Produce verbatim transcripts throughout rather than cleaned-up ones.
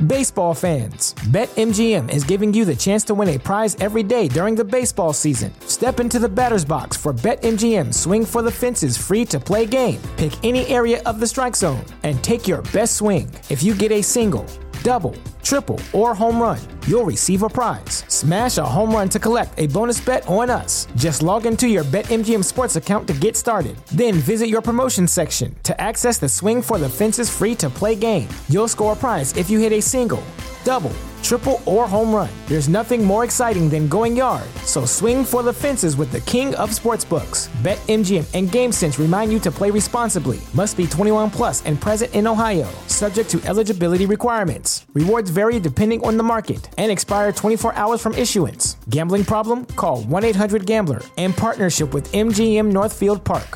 Baseball fans, BetMGM is giving you the chance to win a prize every day during the baseball season. Step into the batter's box for BetMGM Swing for the Fences free-to-play game. Pick any area of the strike zone and take your best swing. If you get a single, double, triple, or home run, you'll receive a prize. Smash a home run to collect a bonus bet on us. Just log into your BetMGM Sports account to get started. Then visit your promotion section to access the Swing for the Fences free-to-play game. You'll score a prize if you hit a single, double, triple, or home run. There's nothing more exciting than going yard, so swing for the fences with the king of sportsbooks. BetMGM and GameSense remind you to play responsibly. Must be twenty-one plus and present in Ohio, subject to eligibility requirements. Rewards vary depending on the market and expire twenty-four hours from issuance. Gambling problem? Call one eight hundred gambler in partnership with M G M Northfield Park.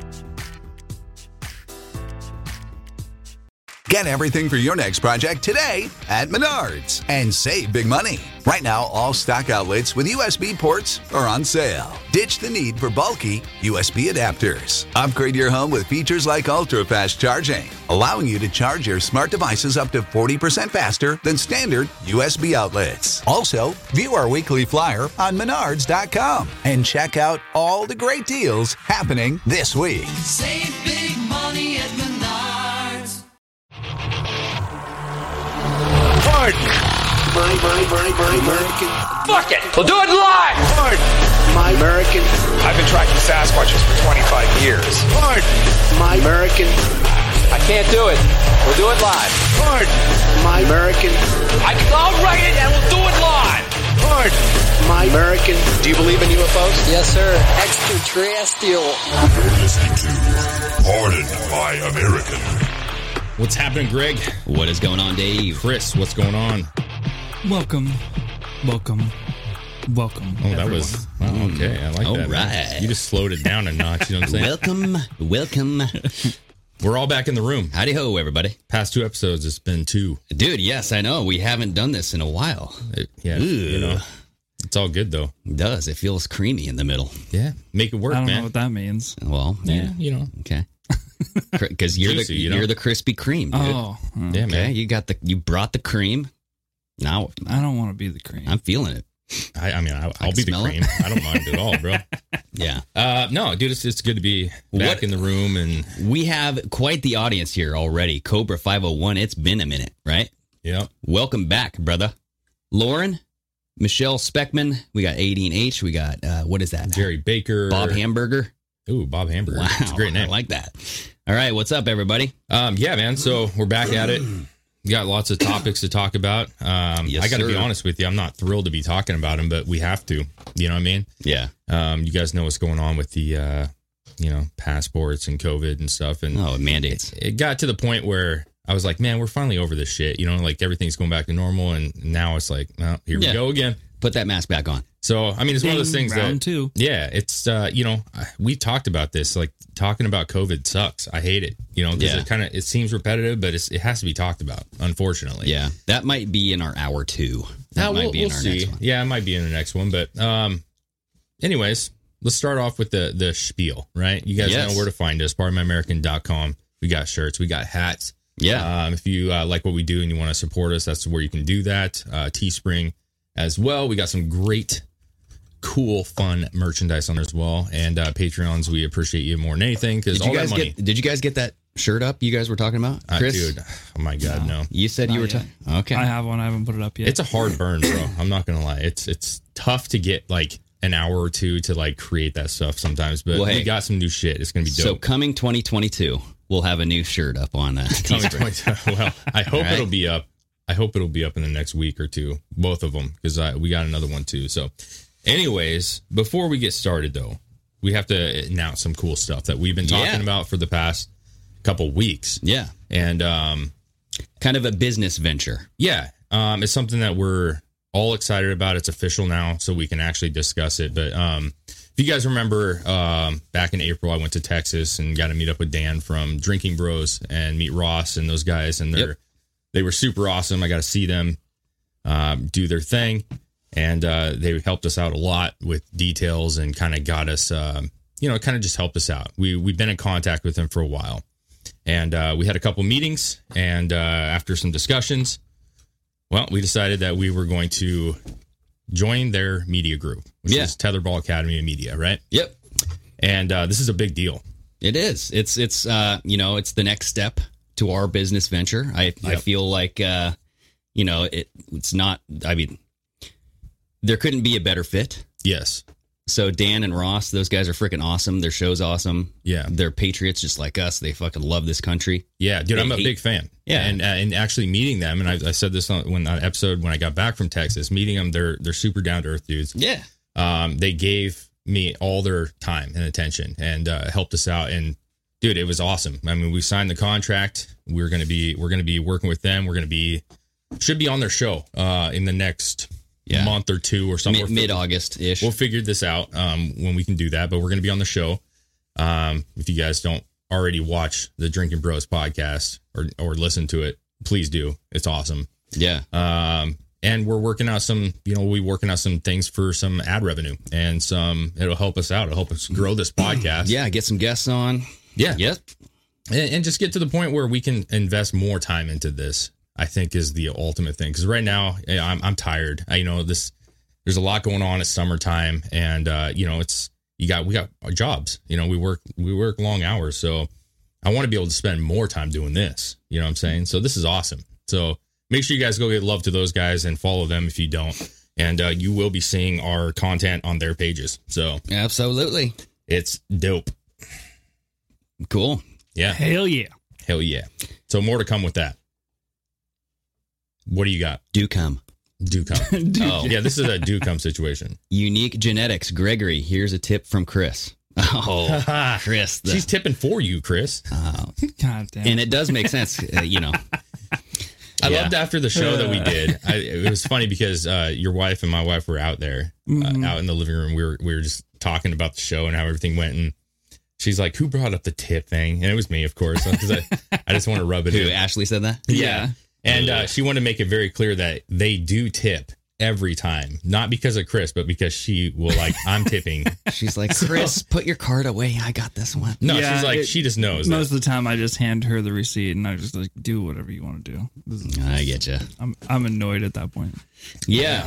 Get everything for your next project today at Menards and save big money. Right now, all stock outlets with U S B ports are on sale. Ditch the need for bulky U S B adapters. Upgrade your home with features like ultra-fast charging, allowing you to charge your smart devices up to forty percent faster than standard U S B outlets. Also, view our weekly flyer on menards dot com and check out all the great deals happening this week. Save big money at Menards. Pardon. My, my, my, my American. Fuck it. We'll do it live. Pardon. My American. I've been tracking Sasquatches for twenty-five years. Pardon. My American. I can't do it. We'll do it live. Pardon. My American. I can, I'll write it and we'll do it live. Pardon. My American. Do you believe in U F Os? Yes, sir. Extraterrestrial. You're listening to Pardon My American. What's happening, Greg? What is going on, Dave? Chris, what's going on? Welcome, welcome, welcome. Oh, that everyone. was oh, okay. I like All that. Right. Man. You just slowed it down a notch. You know what I'm saying? Welcome, welcome. We're all back in the room. Howdy ho, everybody. Past two episodes, it's been two. Dude, yes, I know. We haven't done this in a while. It, yeah, Ooh. you know, it's all good though. It does. It feels creamy in the middle. Yeah, make it work, I don't man. know what that means. Well, yeah, yeah you know, okay. Because you're Juicy, the you know? you're the Krispy Kreme, dude. Oh, yeah, okay. man. You got the you brought the cream. Now I don't want to be the cream. I'm feeling it. I, I mean, I, I'll I be the cream. I don't mind at all, bro. Yeah. Uh, no, dude, it's, it's good to be back What? in the room, and We have quite the audience here already. Cobra five oh one. It's been a minute, right? yeah, Welcome back, brother. Lauren, Michelle Speckman. We got Aideen H. We got uh, what is that? Jerry Baker, Bob Hamburger. Ooh, Bob Hamburger. Wow, It's a great name. I like that. All right, what's up, everybody? Um, yeah, man. So we're back at it. We got lots of topics to talk about. Um, Yes, I got to be sir. honest with you. I'm not thrilled to be talking about them, but we have to. You know what I mean? Yeah. Um, you guys know what's going on with the, uh, you know, passports and COVID and stuff. And Oh, mandates. it got to the point where I was like, man, we're finally over this shit. You know, like everything's going back to normal. And now it's like, well, here Yeah. we go again. Put that mask back on. So, I mean, it's one of those Ding, things round that, two. yeah, it's, uh, you know, we talked about this, like talking about COVID sucks. I hate it, you know, because Yeah. it kind of, it seems repetitive, but it's, it has to be talked about, unfortunately. Yeah. That might be in our hour two. That Uh, might we'll, be in we'll our see. next one. Yeah, it might be in the next one. But um, anyways, let's start off with the the spiel, right? You guys Yes. know where to find us, pardon my american dot com. We got shirts, we got hats. Yeah. Um, if you uh, like what we do and you want to support us, that's where you can do that. Uh, Teespring as well. We got some great, cool, fun merchandise on there as well. And uh, Patreons, we appreciate you more than anything because Did all you guys that money. get Did you guys get that shirt up you guys were talking about? Uh, Chris? dude, oh my God, no. You said you Not were yet. talking. Okay. I have one. I haven't put it up yet. It's a hard burn, bro. I'm not gonna lie. It's it's tough to get like an hour or two to like create that stuff sometimes. But Well, hey. we got some new shit. It's gonna be So dope. coming twenty twenty-two, we'll have a new shirt up on uh, Coming Teespring. twenty well, I hope All right. it'll be up. I hope it'll be up in the next week or two, both of them, because we got another one too. So, anyways, before we get started though, we have to announce some cool stuff that we've been talking Yeah. about for the past couple weeks. Yeah. And um, Kind of a business venture. yeah, um, it's something that we're all excited about. It's official now, so we can actually discuss it. But um, if you guys remember, um, back in April, I went to Texas and got to meet up with Dan from Drinking Bros and meet Ross and those guys, and they're Yep. they were super awesome. I got to see them um, do their thing, and uh, they helped us out a lot with details and kind of got us, um, you know, kind of just helped us out. We we've been in contact with them for a while, and uh, we had a couple meetings, and uh, after some discussions, Well, we decided that we were going to join their media group, which Yeah. is Tetherball Academy of Media, right? Yep. And uh, this is a big deal. It is. It's it's uh you know it's the next step to our business venture. I I Yep. feel like uh you know it it's not. I mean, there couldn't be a better fit. Yes. So Dan and Ross, those guys are freaking awesome. Their show's awesome. Yeah. They're patriots just like us. They fucking love this country. Yeah, dude, They I'm a hate- big fan. Yeah. and uh, and actually meeting them, and I, I said this on when on episode when I got back from Texas, meeting them, they're they're super down to earth dudes. Yeah. Um, they gave me all their time and attention and uh, helped us out. And dude, it was awesome. I mean, we signed the contract. We're gonna be we're gonna be working with them. We're gonna be should be on their show uh, in the next Yeah. month or two or something. Mid August ish. We'll figure this out um, when we can do that, but we're going to be on the show. Um, if you guys don't already watch the Drinking Bros podcast or or listen to it, please do. It's awesome. Yeah. Um, and we're working out some, you know, we working out some things for some ad revenue and some. It'll help us out. It'll help us grow this podcast. Yeah. Get some guests on. Yeah. Yep. And, and just get to the point where we can invest more time into this. I think is the ultimate thing, because right now I'm I'm tired. I, you know this. There's a lot going on. It's summertime, and uh, you know it's you got we got jobs. You know we work we work long hours, so I want to be able to spend more time doing this. You know what I'm saying? So this is awesome. So make sure you guys go get love to those guys and follow them if you don't, and uh, you will be seeing our content on their pages. So Absolutely. it's dope. Cool. Yeah, Hell yeah. hell yeah. So more to come with that. What do you got? Do come. Do come. Oh, yeah, this is a do come situation. Unique genetics. Gregory, here's a tip from Chris. Oh, Chris. the- She's tipping for you, Chris. God damn. and it does make sense, uh, you know. I Yeah. loved after the show that we did. I, it was funny because uh, your wife and my wife were out there, uh, out in the living room. We were we were just talking about the show and how everything went, and she's like, "Who brought up the tip thing?" And it was me, of course, because I, I just want to rub it Who, in. Ashley said that? Yeah. And uh, she wanted to make it very clear that they do tip every time, not because of Chris, but because she will like, I'm tipping. She's like, Chris, put your card away. I got this one. No, Yeah, she's like, it- she just knows. Most That. of the time, I just hand her the receipt and I just like do whatever you want to do. This is- I get you. I'm I'm annoyed at that point. Yeah.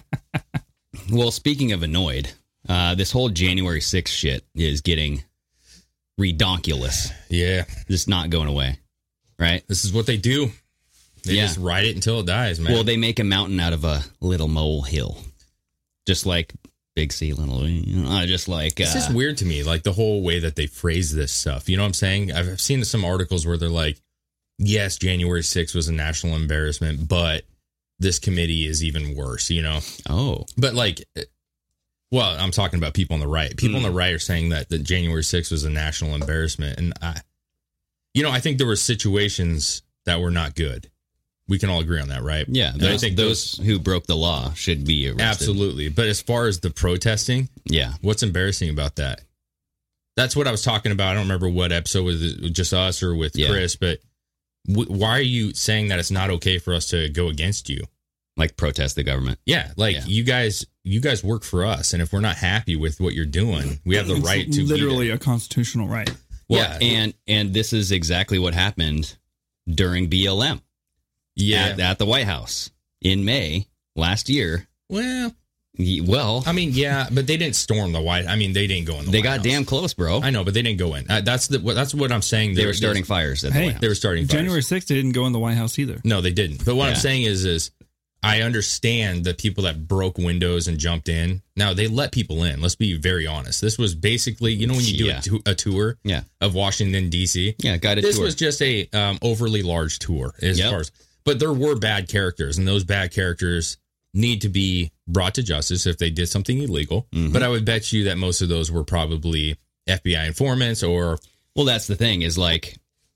Well, speaking of annoyed, uh, this whole January sixth shit is getting redonkulous. Yeah. Just not going away. Right? This is what they do. They Yeah. just ride it until it dies, man. Well, they make a mountain out of a little molehill. Just like Big C, little, you know, just like. Uh, It's just weird to me, like the whole way that they phrase this stuff. You know what I'm saying? I've I've seen some articles where they're like, yes, January sixth was a national embarrassment, but this committee is even worse, you know? Oh. But like, well, I'm talking about people on the right. People on the right are saying that, that January sixth was a national embarrassment. And I, you know, I think there were situations that were not good. We can all agree on that, right? Yeah. And I Those, think those who broke the law should be arrested. absolutely. But as far as the protesting, Yeah. what's embarrassing about that? That's what I was talking about. I don't remember what episode was it, just us or with Yeah. Chris, but w- why are you saying that it's not okay for us to go against you? Like protest the government. Yeah, like Yeah. you guys, you guys work for us, and if we're not happy with what you're doing, we have the It's right to be literally there. a constitutional right. Well, Yeah. and and this is exactly what happened during B L M. Yeah. At, at the White House in May last year. Well, Ye- Well, I mean, yeah, but they didn't storm the White. I mean, they didn't go in. The they White got House. damn close, bro. I know, but they didn't go in. Uh, that's the. what- That's what I'm saying. They They're- were starting they're- fires at the Hey, White House. They were starting. Fires. January sixth, they didn't go in the White House either. No, they didn't. But what I'm Yeah. saying is, is I understand the people that broke windows and jumped in. Now they let people in. Let's be very honest. This was basically, you know, when you do Yeah. a, tu- a tour Yeah. of Washington D C. Yeah, guided This tour. was just a um, overly large tour as Yep. far as. But there were bad characters, and those bad characters need to be brought to justice if they did something illegal. Mm-hmm. But I would bet you that most of those were probably F B I informants or Well, that's the thing is like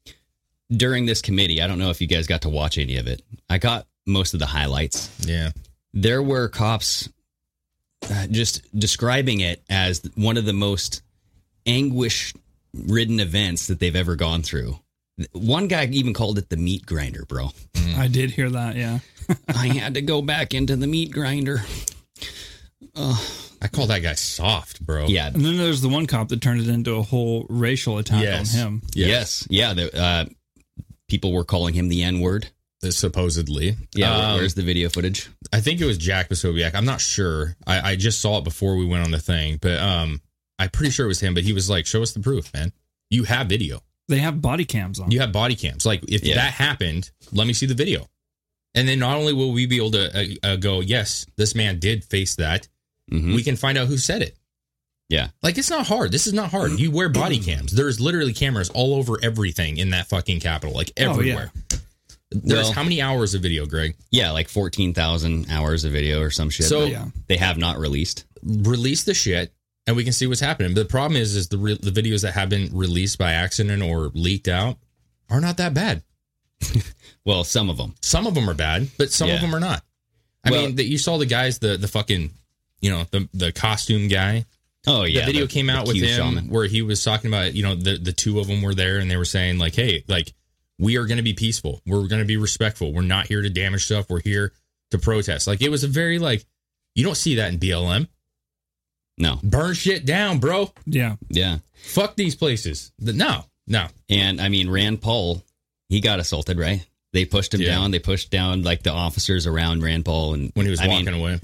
during this committee, I don't know if you guys got to watch any of it. I got most of the highlights. yeah. There were cops uh, just describing it as one of the most anguish ridden events that they've ever gone through. One guy even called it the meat grinder, bro. I did hear that, yeah. I had to go back into the meat grinder. I call that guy soft, bro. Yeah. And then there's the one cop that turned it into a whole racial attack Yes. on him. Yes. Yeah. The, uh, people were calling him the N word. supposedly. Yeah, Um, where's the video footage? I think it was Jack Posobiec. I'm not sure. I, I just saw it before we went on the thing, but um, I'm pretty sure it was him. But he was like, "Show us the proof, man. You have video. They have body cams on. You have body cams. Like, if Yeah. that happened, let me see the video." And then not only will we be able to uh, uh, go, "Yes, this man did face that," Mhm. we can find out who said it. Yeah. Like, it's not hard. This is not hard. You wear body cams. There's literally cameras all over everything in that fucking Capitol, like Oh, everywhere. There's Well- how many hours of video, Greg? Yeah, like fourteen thousand hours of video or some shit. So- that Yeah. they have not released. Release the shit, and we can see what's happening. But the problem is, is the re- the videos that have been released by accident or leaked out are not that bad. Well, some of them. Some of them are bad, but some Yeah. of them are not. I Well- mean, the, you saw the guys, the the fucking, you know, the the costume guy. Oh, yeah. the video the- came the out with Q him shaman. where he was talking about, you know, the the two of them were there and they were saying like, hey, like, we are going to be peaceful. We're going to be respectful. We're not here to damage stuff. We're here to protest. Like, it was a very like, you don't see that in B L M. No. Burn shit down, bro. Yeah. Yeah. Fuck these places. The- No, no. And I mean, Rand Paul, he got assaulted, right? They pushed him Yeah. down. They pushed down like the officers around Rand Paul, and When he was I walking mean, away.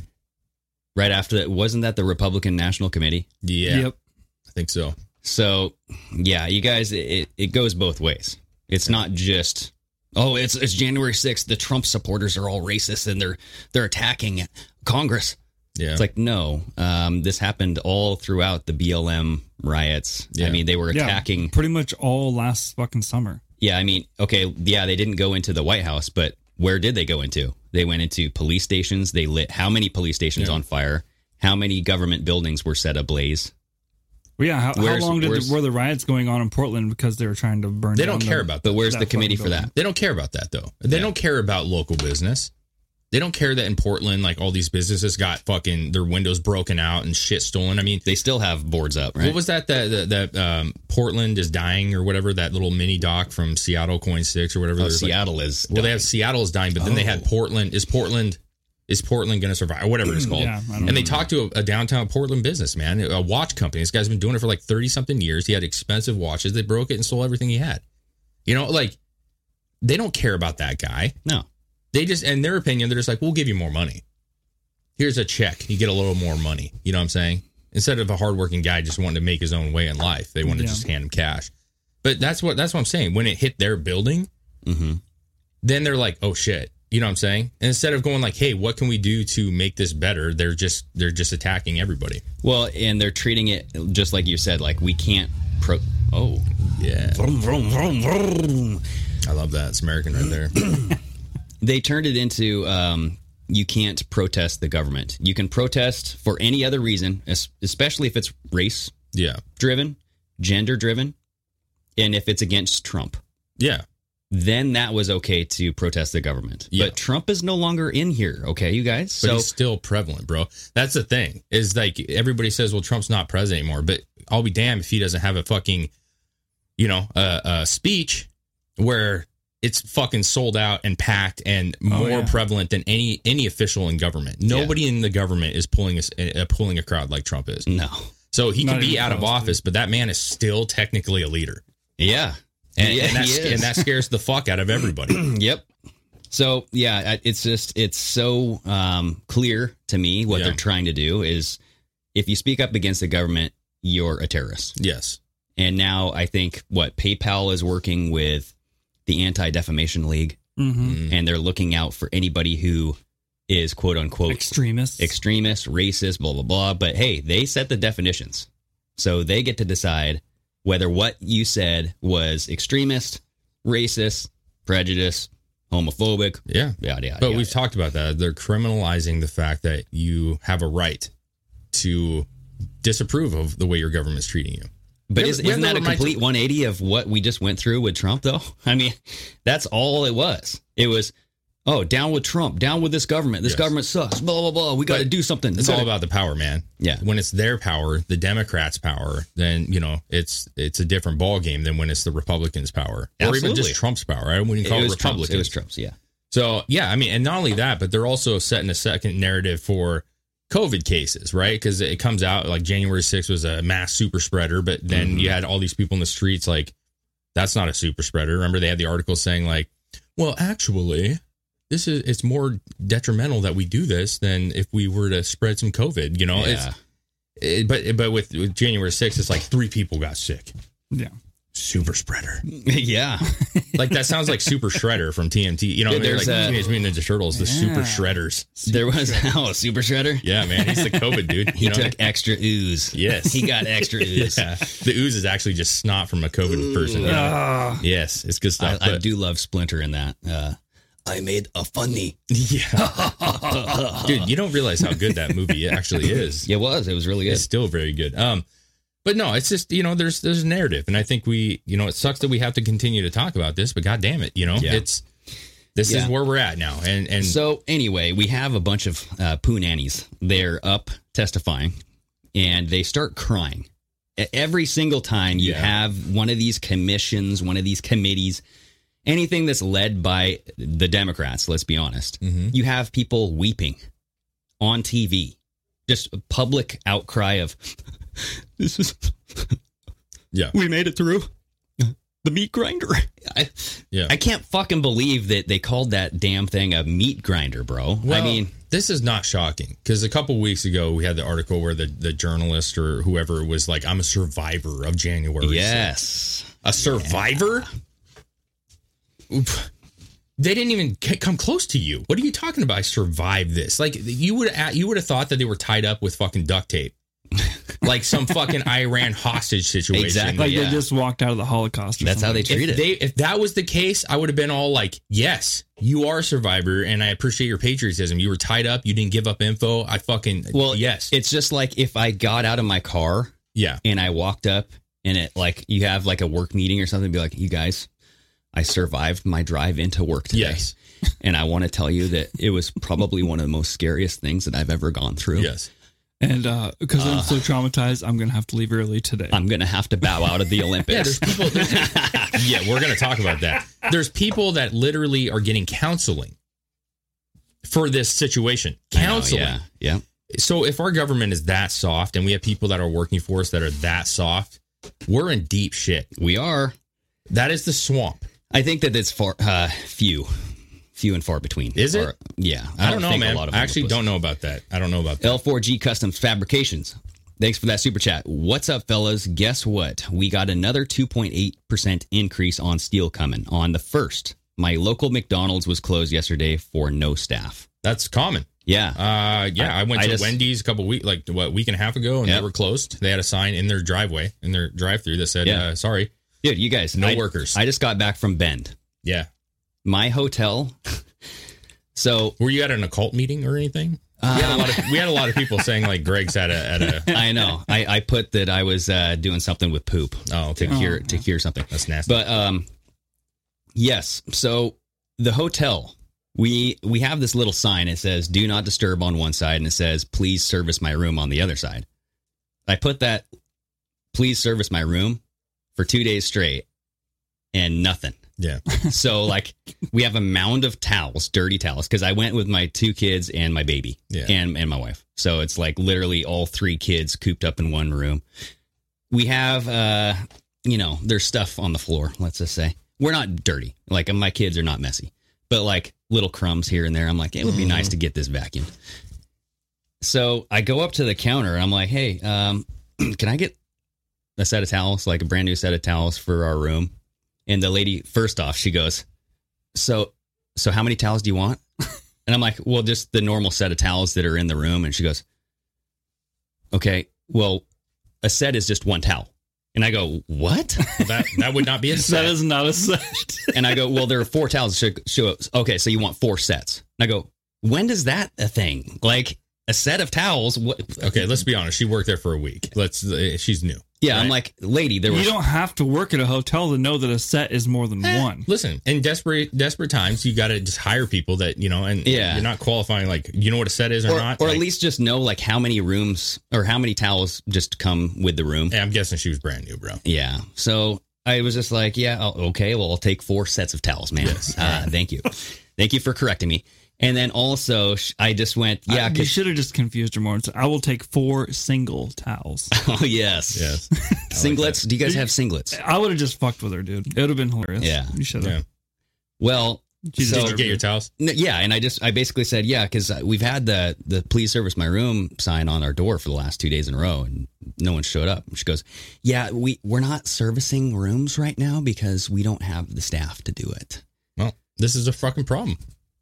right after that, wasn't that the Republican National Committee? Yeah, Yep. I think so. So, yeah, you guys, it, it goes both ways. It's not just, oh, it's it's January sixth. The Trump supporters are all racist and they're they're attacking Congress. Yeah. It's like, no, um, this happened all throughout the B L M riots. Yeah. I mean, they were Yeah. attacking. Pretty much all last fucking summer. Yeah, I mean, okay, yeah, they didn't go into the White House, but where did they go into? They went into police stations. They lit how many police stations Yeah. on fire? How many government buildings were set ablaze? Well, yeah. How, how Where's- long did where's- the, were the riots going on in Portland because they were trying to burn? They down don't care the- about But that. where's That the committee fucking for that? building. They don't care about that, though. They Yeah. don't care about local business. They don't care that in Portland, like, all these businesses got fucking their windows broken out and shit stolen. I mean, They still have boards up, right? what was that? That that, that um, Portland is dying or whatever. That little mini doc from Seattle Coin Six or whatever. Oh, There's, like- Seattle is. well, they dying. have Seattle is dying, but then they had Portland. Is Portland is Portland going to survive? Or whatever it's called. Yeah, I don't and they talked to a, a downtown Portland businessman, a watch company. This guy's been doing it for like thirty something years. He had expensive watches. They broke it and stole everything he had. You know, like, they don't care about that guy. No. They just, in their opinion, they're just like, we'll give you more money. Here's a check. You get a little more money. You know what I'm saying? Instead of a hardworking guy just wanting to make his own way in life, they want to Yeah. just hand him cash. But that's what that's what I'm saying. When it hit their building, Mm-hmm. then they're like, oh shit. You know what I'm saying? And instead of going like, hey, what can we do to make this better? They're just they're just attacking everybody. Well, and they're treating it just like you said, like we can't pro. Oh, Yeah. vroom, vroom, vroom, vroom. I love that. It's American right there. They turned it into um, you can't protest the government. You can protest for any other reason, es- especially if it's race Yeah. driven, gender driven, and if it's against Trump. Yeah. Then that was okay to protest the government. Yeah. But Trump is no longer in here, okay, you guys? But So he's still prevalent, bro. That's the thing. Is like everybody says, well, Trump's not president anymore. But I'll be damned if he doesn't have a fucking, you know, a, a speech where it's fucking sold out and packed and more yeah. prevalent than any any official in government. Nobody in the government is pulling us uh, pulling a crowd like Trump is. no. So he Not can be even out of close, office, but that man is still technically a leader, Yeah. and, Yeah, and, that, he sc- is. and that scares the fuck out of everybody. Yep. So yeah, I- it's just it's so um, clear to me what Yeah. they're trying to do is if you speak up against the government, you're a terrorist. Yes. And now I think what PayPal is working with the Anti-Defamation League, Mm-hmm. and they're looking out for anybody who is quote unquote Extremists. extremist, racist, blah blah blah. But hey, they set the definitions, so they get to decide whether what you said was extremist, racist, prejudice, homophobic. Yeah. Yada, yada, But yada. we've talked about that. They're criminalizing the fact that you have a right to disapprove of the way your government's treating you. But We is, have- we isn't have that a the right to- complete one eighty of what we just went through with Trump, though? I mean, that's all it was. It was, oh, down with Trump, down with this government. This Yes. government sucks. Blah blah blah. We got to But do something. It's We all gotta- about the power, man. Yeah. When it's their power, the Democrats' power, then you know it's it's a different ball game than when it's the Republicans' power, or even Absolutely. just Trump's power. I wouldn't It call it, was Trump's. Republicans. It was Trump's. Yeah. So yeah, I mean, and not only that, but they're also setting a second narrative for COVID cases, right? Because it comes out like January sixth was a mass super spreader, but then Mm-hmm. you had all these people in the streets like, that's not a super spreader. Remember they had the article saying like, well, actually, this is it's more detrimental that we do this than if we were to spread some COVID. You know, Yeah. it's it, but but with, with January sixth, it's like three people got sick. Yeah. Super spreader. Yeah. Like that sounds like Super Shredder from T N T. You know, Yeah, they're like there's a- Teenage Mutant Ninja Turtles, the Yeah. Super Shredders. There was oh, Super Shredder. Yeah, man, he's the COVID dude. He you know? took extra ooze. Yes. He got extra ooze. Yeah. The ooze is actually just snot from a COVID person. you know? Ah. Yes, it's good I, stuff. I but- do love Splinter in that. Uh, I made a funny. Yeah. Dude, you don't realize how good that movie actually is. It was. It was really good. It's still very good. Um, but no, it's just, you know, there's there's a narrative. And I think we, you know, it sucks that we have to continue to talk about this, but God damn it, you know, Yeah. it's this Yeah. is where we're at now. And and So anyway, we have a bunch of uh, poo nannies. They're up testifying, and they start crying. E- Every single time you Yeah. have one of these commissions, one of these committees, anything that's led by the Democrats, let's be honest, Mhm. you have people weeping on T V. Just a public outcry of, this is, yeah. we made it through. The meat grinder. I, Yeah. I can't fucking believe that they called that damn thing a meat grinder, bro. Well, I mean, this is not shocking because a couple weeks ago we had the article where the, the journalist or whoever was like, I'm a survivor of January. yes. A survivor? Oof. They didn't even c- come close to you. What are you talking about? I survived this. Like you would you would have thought that they were tied up with fucking duct tape. Like some fucking Iran hostage situation. Exactly. Like Yeah. they just walked out of the Holocaust. Or That's how they something. treat If it. they if that was the case, I would have been all like, yes, you are a survivor and I appreciate your patriotism. You were tied up, you didn't give up info. I fucking Well, yes. It's just like if I got out of my car yeah. and I walked up and it like you have like a work meeting or something, be like, you guys, I survived my drive into work today. Yes. And I want to tell you that it was probably one of the most scariest things that I've ever gone through. Yes. And uh, because I'm so traumatized, I'm gonna have to leave early today. I'm going to have to bow out of the Yeah, Olympics. there's people. There's, yeah, we're going to talk about that. There's people that literally are getting counseling for this situation. I know, Counseling. yeah. Yeah. So if our government is that soft and we have people that are working for us that are that soft, we're in deep shit. We are. That is the swamp. I think that it's far, uh, few, few and far between. Is it? Or- yeah. I, don't know, think a man. lot of I them actually are don't know about that. I don't know about that. L four G Customs Fabrications. Thanks for that super chat. What's up, fellas? Guess what? We got another two point eight percent increase on steel coming on the first. My local McDonald's was closed yesterday for no staff. That's common. Yeah. Uh, yeah, I, I- went I to just- Wendy's a couple week, like what week and a half ago, and Yep. they were closed. They had a sign in their driveway, in their drive-through that said, Yeah. uh, "Sorry, Dude, you guys. no I, workers." I just got back from Bend. yeah. My hotel. So Were you at an occult meeting or anything? we, had a lot of, we had a lot of people saying like Greg's at a at a. I know. I, I put that I was uh, doing something with poop Oh, okay. to cure to cure something. That's nasty. But um, yes. So the hotel, we we have this little sign. It says "Do not disturb" on one side, and it says "Please service my room" on the other side. I put that "Please service my room" for two days straight, and nothing. yeah. So like we have a mound of towels, dirty towels, because I went with my two kids and my baby Yeah. and and my wife. So it's like literally all three kids cooped up in one room. We have uh you know, there's stuff on the floor, let's just say. We're not dirty. Like my kids are not messy. But like little crumbs here and there. I'm like, it would be nice to get this vacuumed. So I go up to the counter and I'm like, hey, um, can I get a set of towels, like a brand new set of towels for our room? And the lady, first off, she goes, so, so how many towels do you want? And I'm like, well, just the normal set of towels that are in the room. And she goes, okay, well, a set is just one towel. And I go, what? Well, that that would not be a set. That is not a set. And I go, well, there are four towels. Show, show, okay, so you want four sets. And I go, when is that a thing? Like a set of towels? What? Okay, let's be honest. She worked there for a week. Let's. Uh, she's new. Yeah, I'm right? like, lady, there was. You don't have to work at a hotel to know that a set is more than Eh, one. Listen, in desperate desperate times, you got to just hire people that you know, and Yeah. you're not qualifying. Like, you know what a set is or, or, not, or Like, at least just know like how many rooms or how many towels just come with the room. yeah, I'm guessing she was brand new, bro. Yeah. So I was just like, yeah, I'll, okay, well, I'll take four sets of towels, man. Yes. Uh, thank you. Thank you for correcting me. And then also, sh- I just went, yeah, I, you 'cause- should have just confused her more. And said, I will take four single towels. oh, yes. Yes. Singlets. Do you guys have singlets? I would have just fucked with her, dude. It would have been hilarious. Yeah. You should have. Yeah. Well, So, did you get your towels? No, yeah, and I just I basically said yeah because we've had the the please service my room sign on our door for the last two days in a row, and no one showed up. She goes, yeah, we we're not servicing rooms right now because we don't have the staff to do it. Well, this is a fucking problem.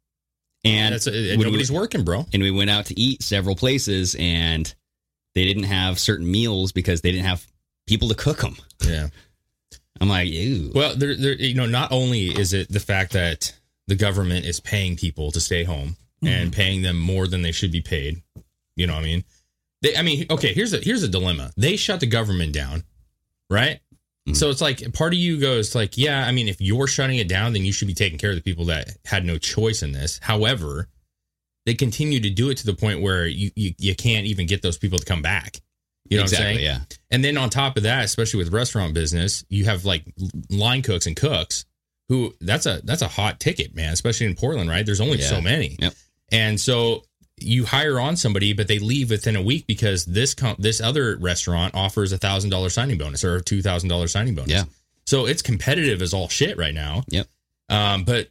And That's a, nobody's we, working, bro. And we went out to eat several places, and they didn't have certain meals because they didn't have people to cook them. Yeah, I'm like, ew. Well, there, there, you know, not only is it the fact that the government is paying people to stay home mm-hmm. and paying them more than they should be paid. You know what I mean? They, I mean, okay, here's a here's a dilemma. They shut the government down, right? Mm-hmm. So it's like part of you goes like, yeah, I mean, if you're shutting it down, then you should be taking care of the people that had no choice in this. However, they continue to do it to the point where you you, you can't even get those people to come back. You know exactly, what I'm saying? Yeah. And then on top of that, especially with restaurant business, you have like line cooks and cooks who that's a that's a hot ticket, man, especially in Portland, right? There's only yeah. so many. Yep. And so you hire on somebody, but they leave within a week because this com- this other restaurant offers a one thousand dollars signing bonus or a two thousand dollars signing bonus. Yeah. So it's competitive as all shit right now. Yep. Um, but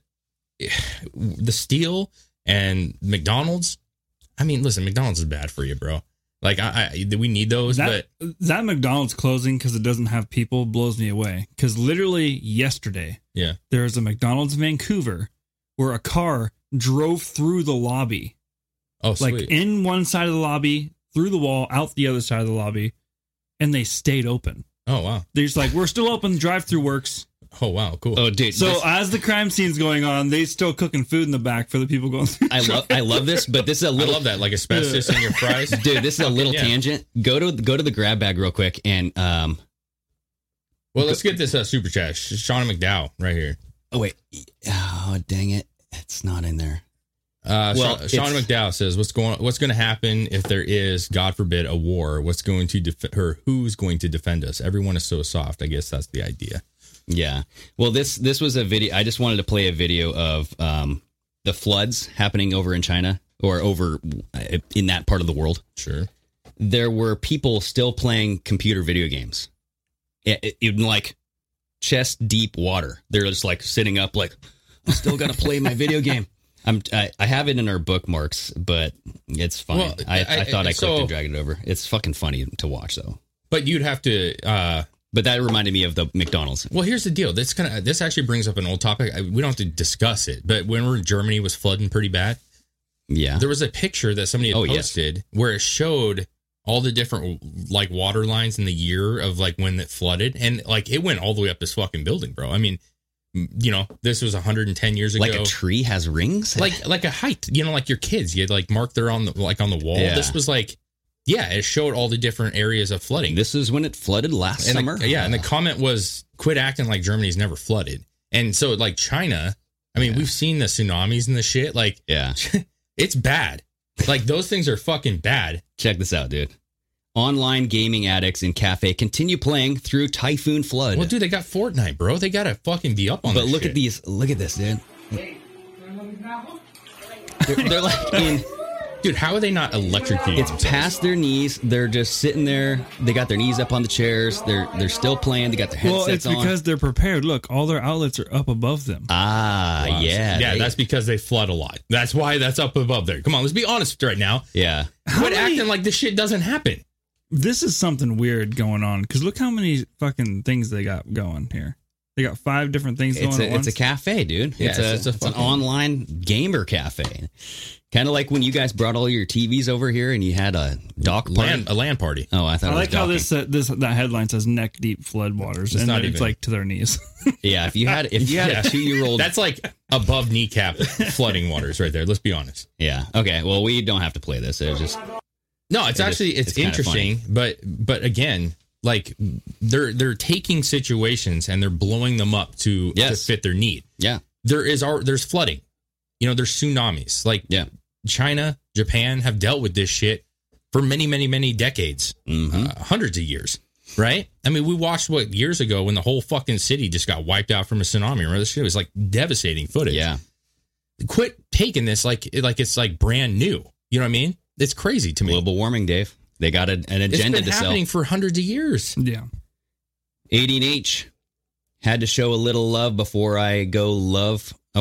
the Steel and McDonald's, I mean, listen, McDonald's is bad for you, bro. Like, I, I we need those, that, but that McDonald's closing because it doesn't have people blows me away. Because literally yesterday, yeah, there was a McDonald's in Vancouver where a car drove through the lobby. Oh, sweet. Like in one side of the lobby, through the wall, out the other side of the lobby, and they stayed open. Oh, wow. They're just like, we're still open, drive-through works. Oh, wow, cool. Oh, dude. So this, as the crime scene's going on, they still cooking food in the back for the people going through. I love I love this, but this is a little I love that, like asbestos in your fries. Dude, this is a little yeah. tangent. Go to go to the grab bag real quick and um well, let's get this uh, super chat. Sean McDowell right here. Oh wait. Oh, dang it. It's not in there. Uh, well, Sean, Sean McDowell says, "What's going? What's going to happen if there is, God forbid, a war? What's going to def- or who's going to defend us? Everyone is so soft. I guess that's the idea." Yeah. Well, this this was a video. I just wanted to play a video of um, the floods happening over in China or over in that part of the world. Sure. There were people still playing computer video games in like chest deep water. They're just like sitting up, like, I still got to play my video game. I'm, I, I have it in our bookmarks, but it's fine. Well, I, I, I thought I clicked so, and dragged it over. It's fucking funny to watch, though. But you'd have to. Uh, but that reminded me of the McDonald's. Well, here's the deal. This kind of this actually brings up an old topic. We don't have to discuss it, but when we're in Germany was flooding pretty bad. Yeah, there was a picture that somebody had oh, posted yes. where it showed all the different like water lines in the year of like when it flooded, and like it went all the way up this fucking building, bro. I mean. You know, this was one hundred ten years ago. Like a tree has rings? Like like a height, you know, like your kids. You had like marked there on the like on the wall. Yeah. This was like, yeah, it showed all the different areas of flooding. This is when it flooded last and summer. The, yeah, and the comment was, quit acting like Germany's never flooded. And so like China, I mean, yeah. we've seen the tsunamis and the shit. Like, yeah, it's bad. Like those things are fucking bad. Check this out, dude. Online gaming addicts in cafe continue playing through typhoon flood. Well, dude, they got Fortnite, bro. They gotta fucking be up on. But this look shit. at these. Look at this, dude. They're, they're like in. Dude, how are they not electrocuting? It's past their knees. They're just sitting there. They got their knees up on the chairs. They're they're still playing. They got their headsets on. Well, it's because on. they're prepared. Look, all their outlets are up above them. Ah, wow. yeah, yeah. they, That's because they flood a lot. That's why that's up above there. Come on, let's be honest right now. Yeah, quit acting like this shit doesn't happen. This is something weird going on because look how many fucking things they got going here. They got five different things going it's on. A, at once. It's a cafe, dude. Yeah, it's, it's, a, it's, a it's fucking, an online gamer cafe. Kind of like when you guys brought all your T Vs over here and you had a dock party. Land, a land party. Oh, I thought I it was like how docking. this uh, this that headline says neck deep floodwaters, It's and not then it's even- like to their knees. Yeah, if you had if you had Yeah. a two year old, That's like above kneecap flooding waters right there. Let's be honest. yeah. Okay, well we don't have to play this. It's just No, it's It actually is- it's, it's kinda interesting, but but again, like they're they're taking situations and they're blowing them up to, Yes. to fit their need. yeah, There is our there's flooding. You know, there's tsunamis. Like yeah. China, Japan have dealt with this shit for many, many, many decades, Mm-hmm. uh, hundreds of years, right? I mean, we watched what years ago when the whole fucking city just got wiped out from a tsunami. Remember this shit? It was like devastating footage. Yeah. Quit taking this like like it's like brand new. You know what I mean? It's crazy to me. Global warming, Dave. They got a, an It's agenda been to sell. happening for hundreds of years. yeah. eighteen H had to show a little love before I go love. Oh wait,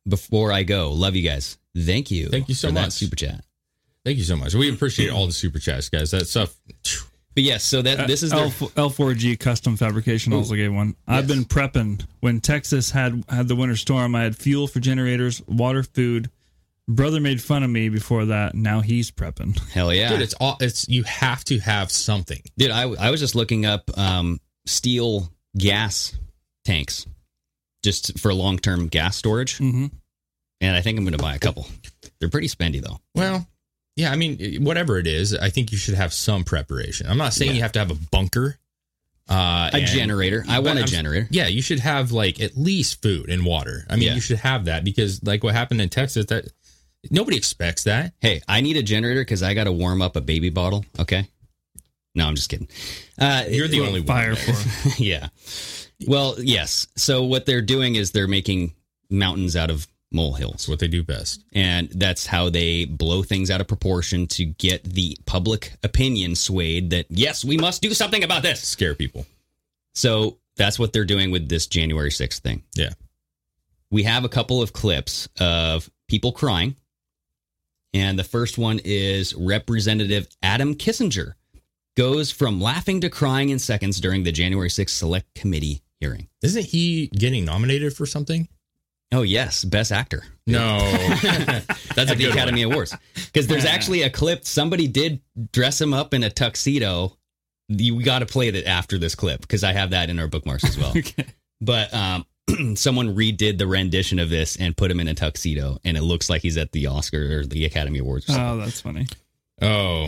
before I go, love you guys. Thank you. Thank you so for much. That super chat. Thank you so much. We appreciate all the super chats, guys. That stuff. But yes, so that this is L, their, L four G Custom Fabrication also gave one. I've been prepping. When Texas had had the winter storm, I had fuel for generators, water, food. Brother made fun of me before that. Now he's prepping. hell yeah. Dude, it's all. It's you have to have something. Dude, I, I was just looking up um, steel gas tanks just for long-term gas storage. Mm-hmm. And I think I'm going to buy a couple. They're pretty spendy, though. Well, yeah, I mean, whatever it is, I think you should have some preparation. I'm not saying Yeah. you have to have a bunker. Uh, A and- generator. I but want a I'm- generator. Yeah, you should have like at least food and water. I mean, Yeah. you should have that because like what happened in Texas, that nobody expects that. Hey, I need a generator because I got to warm up a baby bottle. Okay. No, I'm just kidding. Uh, You're the only Fire one. for. yeah. Well, yes. So what they're doing is they're making mountains out of molehills. That's what they do best. And that's how they blow things out of proportion to get the public opinion swayed that, yes, we must do something about this. Scare people. So that's what they're doing with this January sixth thing. Yeah. We have a couple of clips of people crying. And the first one is Representative Adam Kissinger goes from laughing to crying in seconds during the January sixth Select Committee hearing. Isn't he getting nominated for something? Oh, yes. Best actor. No. That's at the Academy Awards. Because there's actually a clip. Somebody did dress him up in a tuxedo. You got to play that after this clip because I have that in our bookmarks as well. Okay. But um, someone redid the rendition of this and put him in a tuxedo, and it looks like he's at the Oscar or the Academy Awards. Or something. Oh, that's funny. Oh.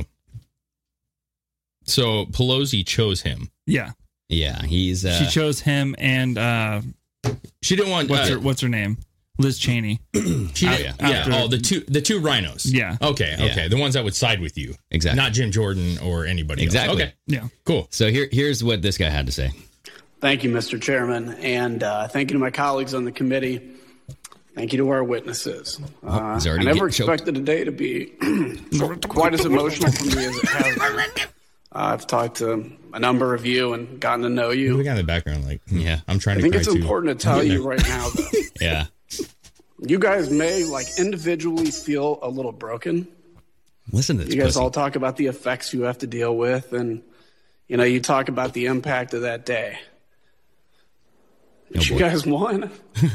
So Pelosi chose him. Yeah. Yeah, he's. Uh, She chose him and uh, She didn't want. what's uh, her what's her name? Liz Cheney. She Oh, did, yeah. yeah. After- Oh, the two the two rhinos. Yeah. Okay. Yeah. Okay. The ones that would side with you. Exactly. Not Jim Jordan or anybody Exactly. else. Okay. Yeah. Cool. So here, here's what this guy had to say. Thank you, Mister Chairman, and uh, thank you to my colleagues on the committee. Thank you to our witnesses. Uh, he's I already never getting choked. expected today to be quite as emotional for me as it has been. Uh, I've talked to a number of you and gotten to know The you. guy in the background, like, hmm, Yeah. I'm trying I to. think cry it's too. important to tell you right now, though. Yeah. You guys may, like, individually feel a little broken. Listen to this. You guys pussy. all talk about the effects you have to deal with, and, you know, you talk about the impact of that day. But Oh, you boy. guys won.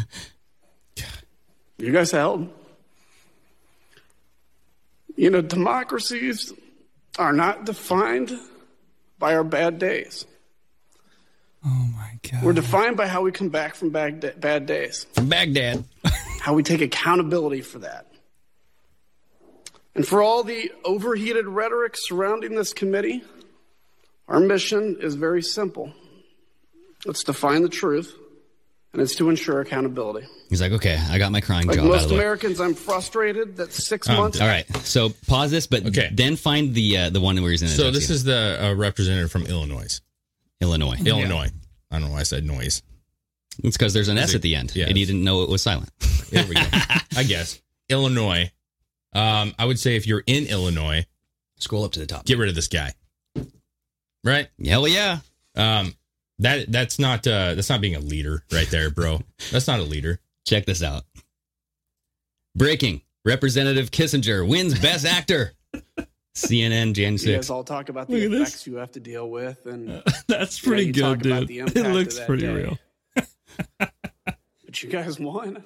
You guys held. You know, democracies are not defined by our bad days. Oh my God. We're defined by how we come back from bad, da- bad days, From Baghdad. how we take accountability for that. And for all the overheated rhetoric surrounding this committee, our mission is very simple. Let's define the truth, and it's to ensure accountability. He's like, okay, I got my crying Like job out most of the way. Americans, I'm frustrated that six Um, months... All right, so pause this, but Okay. then find the uh, the one where he's in. A So this tuxedo. is the uh, representative from Illinois. Illinois. Illinois. I don't know why I said noise. It's because there's an S it- at the end, yeah, and he it's- didn't know it was silent. There we go. I guess Illinois. Um, I would say if you're in Illinois, Scroll up to the top. get rid of this guy. Right? Hell yeah. Um, that that's not uh, that's not being a leader right there, bro. That's not a leader. Check this out. Breaking. Representative Kissinger wins Best Actor. C N N, January You guys sixth. all talk about Look the at this. effects you have to deal with, and That's you know, pretty you talk good, about dude. the It impact of looks that pretty day. real. But you guys won.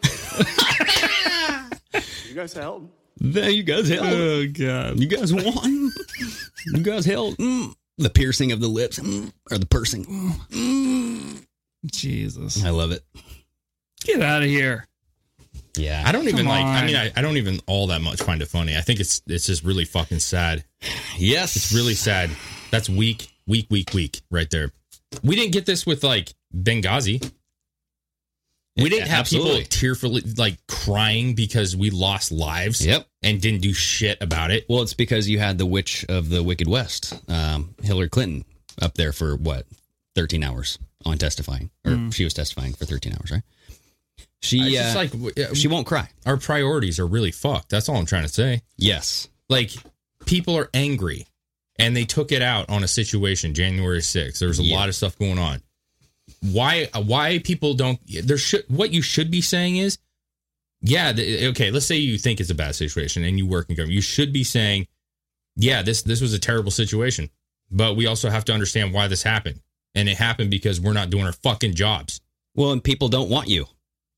You guys held. There you guys held. Oh God. You guys won. You guys held. Mm. The piercing of the lips, mm. or the pursing. Mm. Jesus. I love it. Get out of here. Yeah. I don't even Come like. I on. mean, I, I don't even all that much find it funny. I think it's it's just really fucking sad. Yes. It's really sad. That's weak, weak, weak, weak right there. We didn't get this with like Benghazi. We didn't have Absolutely. people tearfully like crying because we lost lives. Yep. And didn't do shit about it. Well, it's because you had the witch of the Wicked West, um, Hillary Clinton, up there for what, thirteen hours on testifying, or Mm. she was testifying for thirteen hours, right? She, It's uh, just like w- uh, she won't cry. our priorities are really fucked. That's all I'm trying to say. Yes. Like people are angry, and they took it out on a situation January sixth. There was a Yeah. lot of stuff going on. Why? Why people don't? There should. What you should be saying is, yeah, the, okay, let's say you think it's a bad situation and you work in government. You should be saying, yeah, this this was a terrible situation, but we also have to understand why this happened. And it happened because we're not doing our fucking jobs. Well, and people don't want you.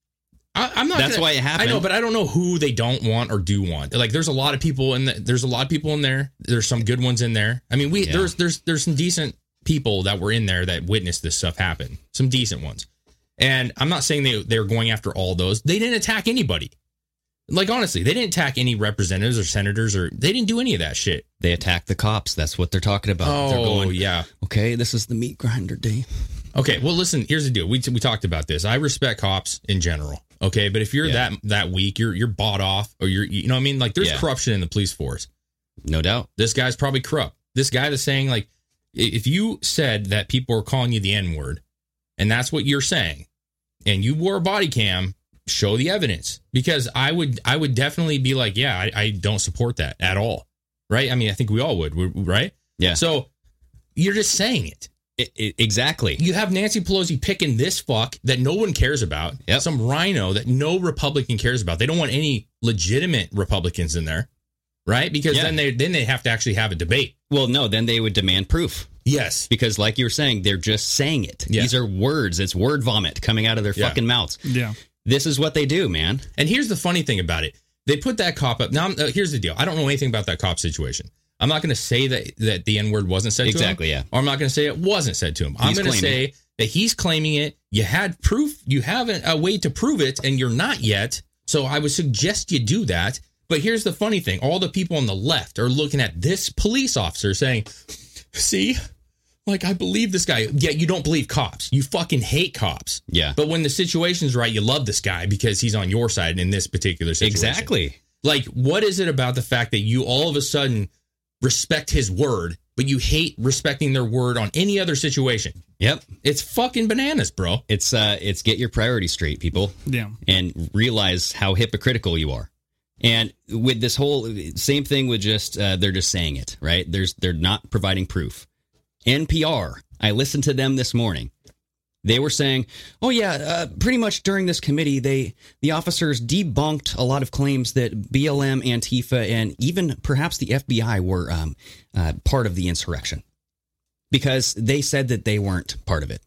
I, I'm not. That's gonna, why it happened. I know, but I don't know who they don't want or do want. Like, there's a lot of people in the, there's a lot of people in there. There's some good ones in there. I mean, we Yeah. there's there's there's some decent people that were in there that witnessed this stuff happen. Some decent ones. And I'm not saying they they were going after all those. They didn't attack anybody. Like, honestly, they didn't attack any representatives or senators, or they didn't do any of that shit. They attacked the cops. That's what they're talking about. Oh, they're going, yeah. Okay, this is the meat grinder day. Okay, well, listen, here's the deal. We we talked about this. I respect cops in general. Okay, but if you're Yeah. that that weak, you're you're bought off, or you're you know what I mean? Like, there's Yeah. corruption in the police force. No doubt. This guy's probably corrupt. This guy that's saying, like, if you said that people are calling you the N-word, and that's what you're saying, and you wore a body cam, show the evidence. Because I would I would definitely be like, yeah, I, I don't support that at all. Right? I mean, I think we all would, right? Yeah. So you're just saying it. It, it, exactly. You have Nancy Pelosi picking this fuck that no one cares about. Yep. Some rhino that no Republican cares about. They don't want any legitimate Republicans in there, right? Because Yeah. then they then they have to actually have a debate. Well, no, then they would demand proof. Yes. Because like you were saying, they're just saying it. Yeah. These are words. It's word vomit coming out of their Yeah. fucking mouths. Yeah. This is what they do, man. And here's the funny thing about it. They put that cop up. Now, uh, here's the deal. I don't know anything about that cop situation. I'm not going to say that, that the N-word wasn't said Exactly, to him. yeah. Or I'm not going to say it wasn't said to him. I'm He's going to claiming say that he's claiming it. You had proof. You have a, a way to prove it, and you're not yet. So I would suggest you do that. But here's the funny thing. All the people on the left are looking at this police officer saying, see, like, I believe this guy. Yeah, you don't believe cops. You fucking hate cops. Yeah. But when the situation's right, you love this guy because he's on your side in this particular situation. Exactly. Like, what is it about the fact that you all of a sudden respect his word, but you hate respecting their word on any other situation? Yep. It's fucking bananas, bro. It's uh it's get your priorities straight, people. Yeah. And realize how hypocritical you are. And with this whole same thing with just uh, they're just saying it, right? There's they're not providing proof. N P R, I listened to them this morning. They were saying, "Oh yeah, uh, pretty much during this committee, they the officers debunked a lot of claims that B L M, Antifa, and even perhaps the F B I were um, uh, part of the insurrection because they said that they weren't part of it."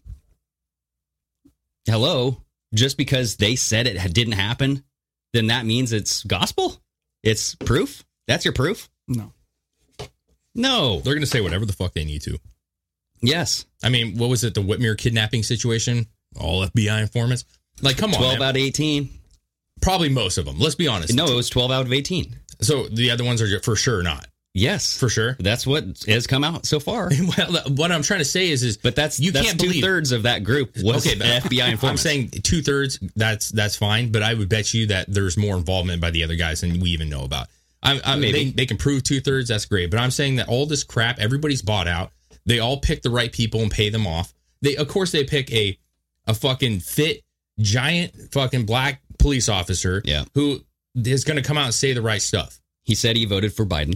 Hello, just because they said it didn't happen, then that means it's gospel? It's proof? That's your proof? No. No. They're going to say whatever the fuck they need to. Yes. I mean, what was it? The Whitmer kidnapping situation? All F B I informants? Like, come on, twelve man. out of eighteen. Probably most of them. Let's be honest. No, it was twelve out of eighteen. So the other ones are for sure not. Yes. For sure. That's what has come out so far. Well, what I'm trying to say is, is but that's you that's can't two believe thirds of that group was okay, but F B I informants. I'm saying two thirds. That's that's fine, but I would bet you that there's more involvement by the other guys than we even know about. I, I, Maybe. they, they can prove two thirds. That's great, but I'm saying that all this crap, everybody's bought out. They all pick the right people and pay them off. They, of course, they pick a a fucking fit, giant, fucking black police officer, yeah. who is going to come out and say the right stuff. He said he voted for Biden.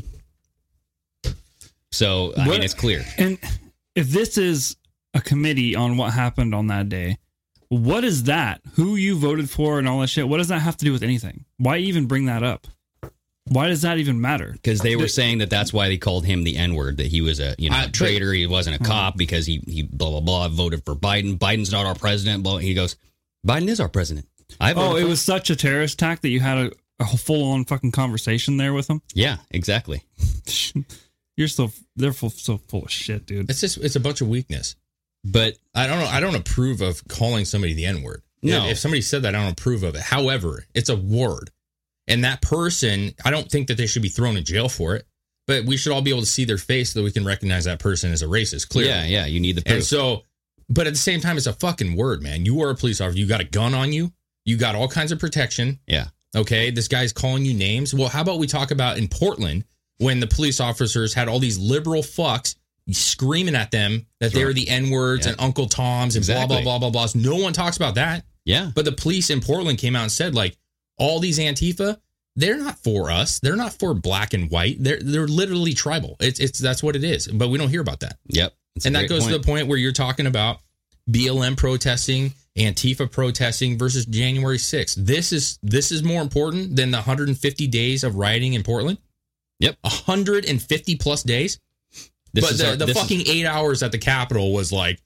So, I What- mean, it's clear. And if this is a committee on what happened on that day, what is that? Who you voted for and all that shit? What does that have to do with anything? Why even bring that up? Why does that even matter? Because they were saying that that's why they called him the N-word, that he was a you know I- a traitor, he wasn't a cop because he, he blah, blah, blah, voted for Biden. Biden's not our president. Blah. He goes, Biden is our president. I voted Oh, it for was such a terrorist attack that you had a, a full-on fucking conversation there with him? Yeah, exactly. You're so, they're full, so full of shit, dude. It's just, it's a bunch of weakness. But I don't know. I don't approve of calling somebody the N-word. No. If somebody said that, I don't approve of it. However, it's a word. And that person, I don't think that they should be thrown in jail for it. But we should all be able to see their face so that we can recognize that person as a racist, clearly. yeah, yeah, you need the proof. And so, but at the same time, it's a fucking word, man. You are a police officer. You got a gun on you. You got all kinds of protection. yeah. Okay, this guy's calling you names. Well, how about we talk about in Portland when the police officers had all these liberal fucks screaming at them that they Sure. were the N-words Yeah. and Uncle Toms and Exactly. blah, blah, blah, blah, blah. No one talks about that. Yeah. But the police in Portland came out and said, like, all these Antifa, they're not for us. They're not for black and white. They're they're literally tribal. It's it's that's what it is. But we don't hear about that. Yep. That's a And that great goes point. to the point where you're talking about B L M protesting Antifa protesting versus January sixth. This is this is more important than the one hundred fifty days of rioting in Portland. Yep. one hundred fifty plus days. This but is the, our, the fucking is, eight hours at the Capitol was like,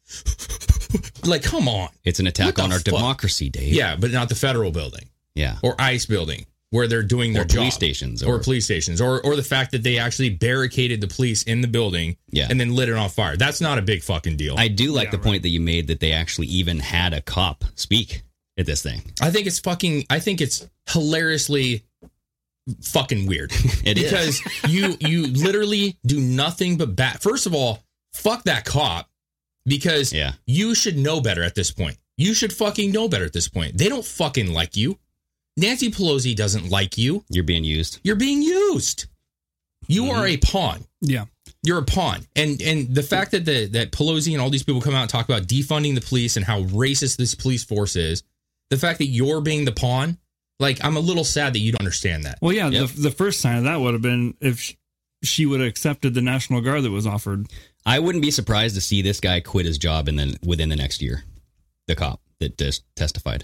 like, come on. It's an attack on our fuck? democracy, Dave. Yeah, but not the federal building. Yeah. Or ICE building, where they're doing their or job. Police stations. Or, or police stations. Or or the fact that they actually barricaded the police in the building yeah. and then lit it on fire. That's not a big fucking deal. I do like yeah, the right. point that you made that they actually even had a cop speak at this thing. I think it's fucking, I think it's hilariously fucking weird. It because is. you you literally do nothing but bat. First of all, fuck that cop, because yeah. you should know better at this point. You should fucking know better at this point. They don't fucking like you. Nancy Pelosi doesn't like you. You're being used. You're being used. You mm-hmm. are a pawn. Yeah. You're a pawn. And and the fact that the that Pelosi and all these people come out and talk about defunding the police and how racist this police force is, the fact that you're being the pawn, like, I'm a little sad that you don't understand that. Well, yeah, yep. the, the first sign of that would have been if she would have accepted the National Guard that was offered. I wouldn't be surprised to see this guy quit his job and then within the next year, the cop that just testified.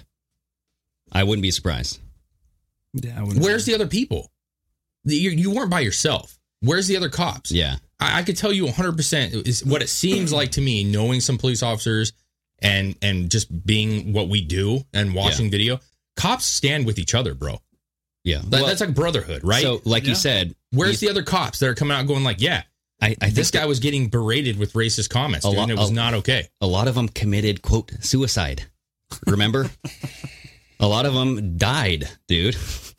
I wouldn't be surprised. Yeah. Where's the other people? You, you weren't by yourself. Where's the other cops? Yeah. I, I could tell you one hundred percent is what it seems like to me, knowing some police officers and and just being what we do and watching yeah. video. Cops stand with each other, bro. Yeah. That, well, that's like brotherhood, right? So, like yeah. you said, where's the other cops that are coming out going like, yeah, I, I this guy was getting berated with racist comments, dude, lot, and it was a, not okay. A lot of them committed, quote, suicide. Remember? A lot of them died, dude.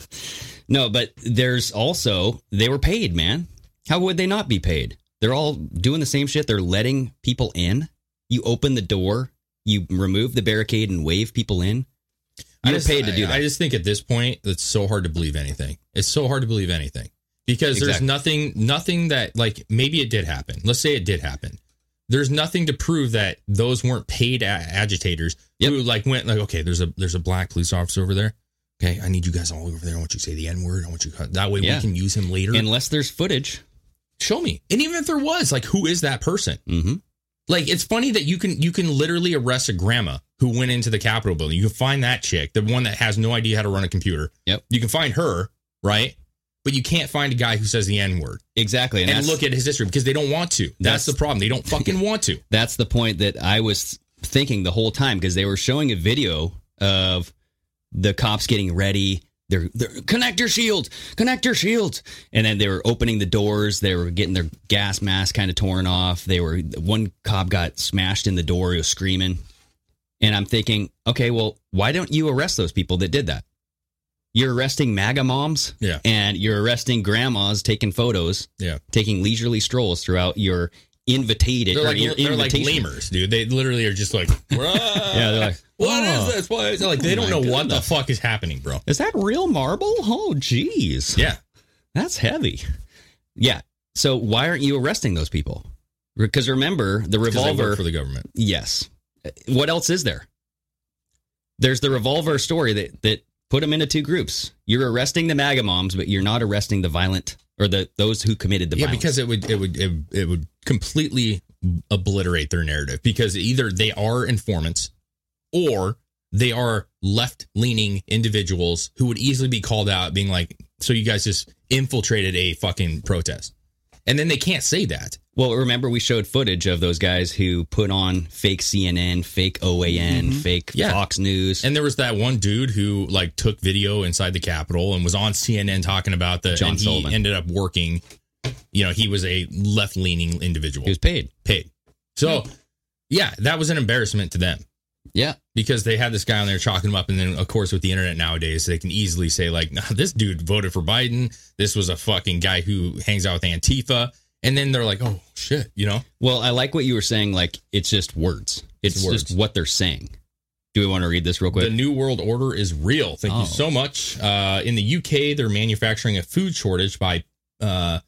No, but there's also, they were paid, man. How would they not be paid? They're all doing the same shit. They're letting people in. You open the door, you remove the barricade and wave people in. You're just, paid to do that. I just think at this point, it's so hard to believe anything. It's so hard to believe anything because Exactly. there's nothing, nothing that, like, maybe it did happen. Let's say it did happen. There's nothing to prove that those weren't paid a- agitators Yep. who like went like, okay, there's a there's a black police officer over there. Okay, I need you guys all over there. I want you to say the N word. I want you to, that way Yeah. we can use him later. Unless there's footage. Show me. And even if there was, like, who is that person? Mm-hmm. Like, it's funny that you can you can literally arrest a grandma who went into the Capitol building. You can find that chick, the one that has no idea how to run a computer. Yep. You can find her, right? But you can't find a guy who says the N word. Exactly. And, And, look at his history because they don't want to. That's, That's- the problem. They don't fucking want to. that's the point that I was thinking the whole time because they were showing a video of the cops getting ready. They're, they're connect your shields, connect your shields, and then they were opening the doors. They were getting their gas mask kind of torn off. They were one cop got smashed in the door. He was screaming, and I'm thinking, okay, well, why don't you arrest those people that did that? You're arresting MAGA moms, Yeah. and you're arresting grandmas taking photos, Yeah. taking leisurely strolls throughout your invitated. They're or like, your they're like invitation. lamers, dude. They literally are just like, Yeah, they're like, what oh. is this? What is it? Like, they Oh don't my know what the goodness. fuck is happening, bro. Is that real marble? Oh, geez. Yeah. That's heavy. Yeah. So why aren't you arresting those people? Because remember, the 'Cause they revolver. work for the government. Yes. What else is there? There's the revolver story that, that put them into two groups. You're arresting the MAGA moms, but you're not arresting the violent or the those who committed the Yeah, violence. because it would it would it, it would completely obliterate their narrative because either they are informants or they are left-leaning individuals who would easily be called out being like, so you guys just infiltrated a fucking protest. And then they can't say that. Well, remember we showed footage of those guys who put on fake C N N, fake O A N, Mm-hmm. fake Yeah. Fox News. And there was that one dude who like took video inside the Capitol and was on C N N talking about the John and he Sullivan. ended up working. You know, he was a left-leaning individual. He was paid. Paid. So, yeah, that was an embarrassment to them. Yeah. Because they had this guy on there chalking him up. And then, of course, with the internet nowadays, they can easily say, like, nah, this dude voted for Biden. This was a fucking guy who hangs out with Antifa. And then they're like, oh, shit, you know? Well, I like what you were saying. Like, it's just words. It's, It's words. just what they're saying. Do we want to read this real quick? The New World Order is real. Thank Oh. you so much. Uh, in the U K, they're manufacturing a food shortage by uh,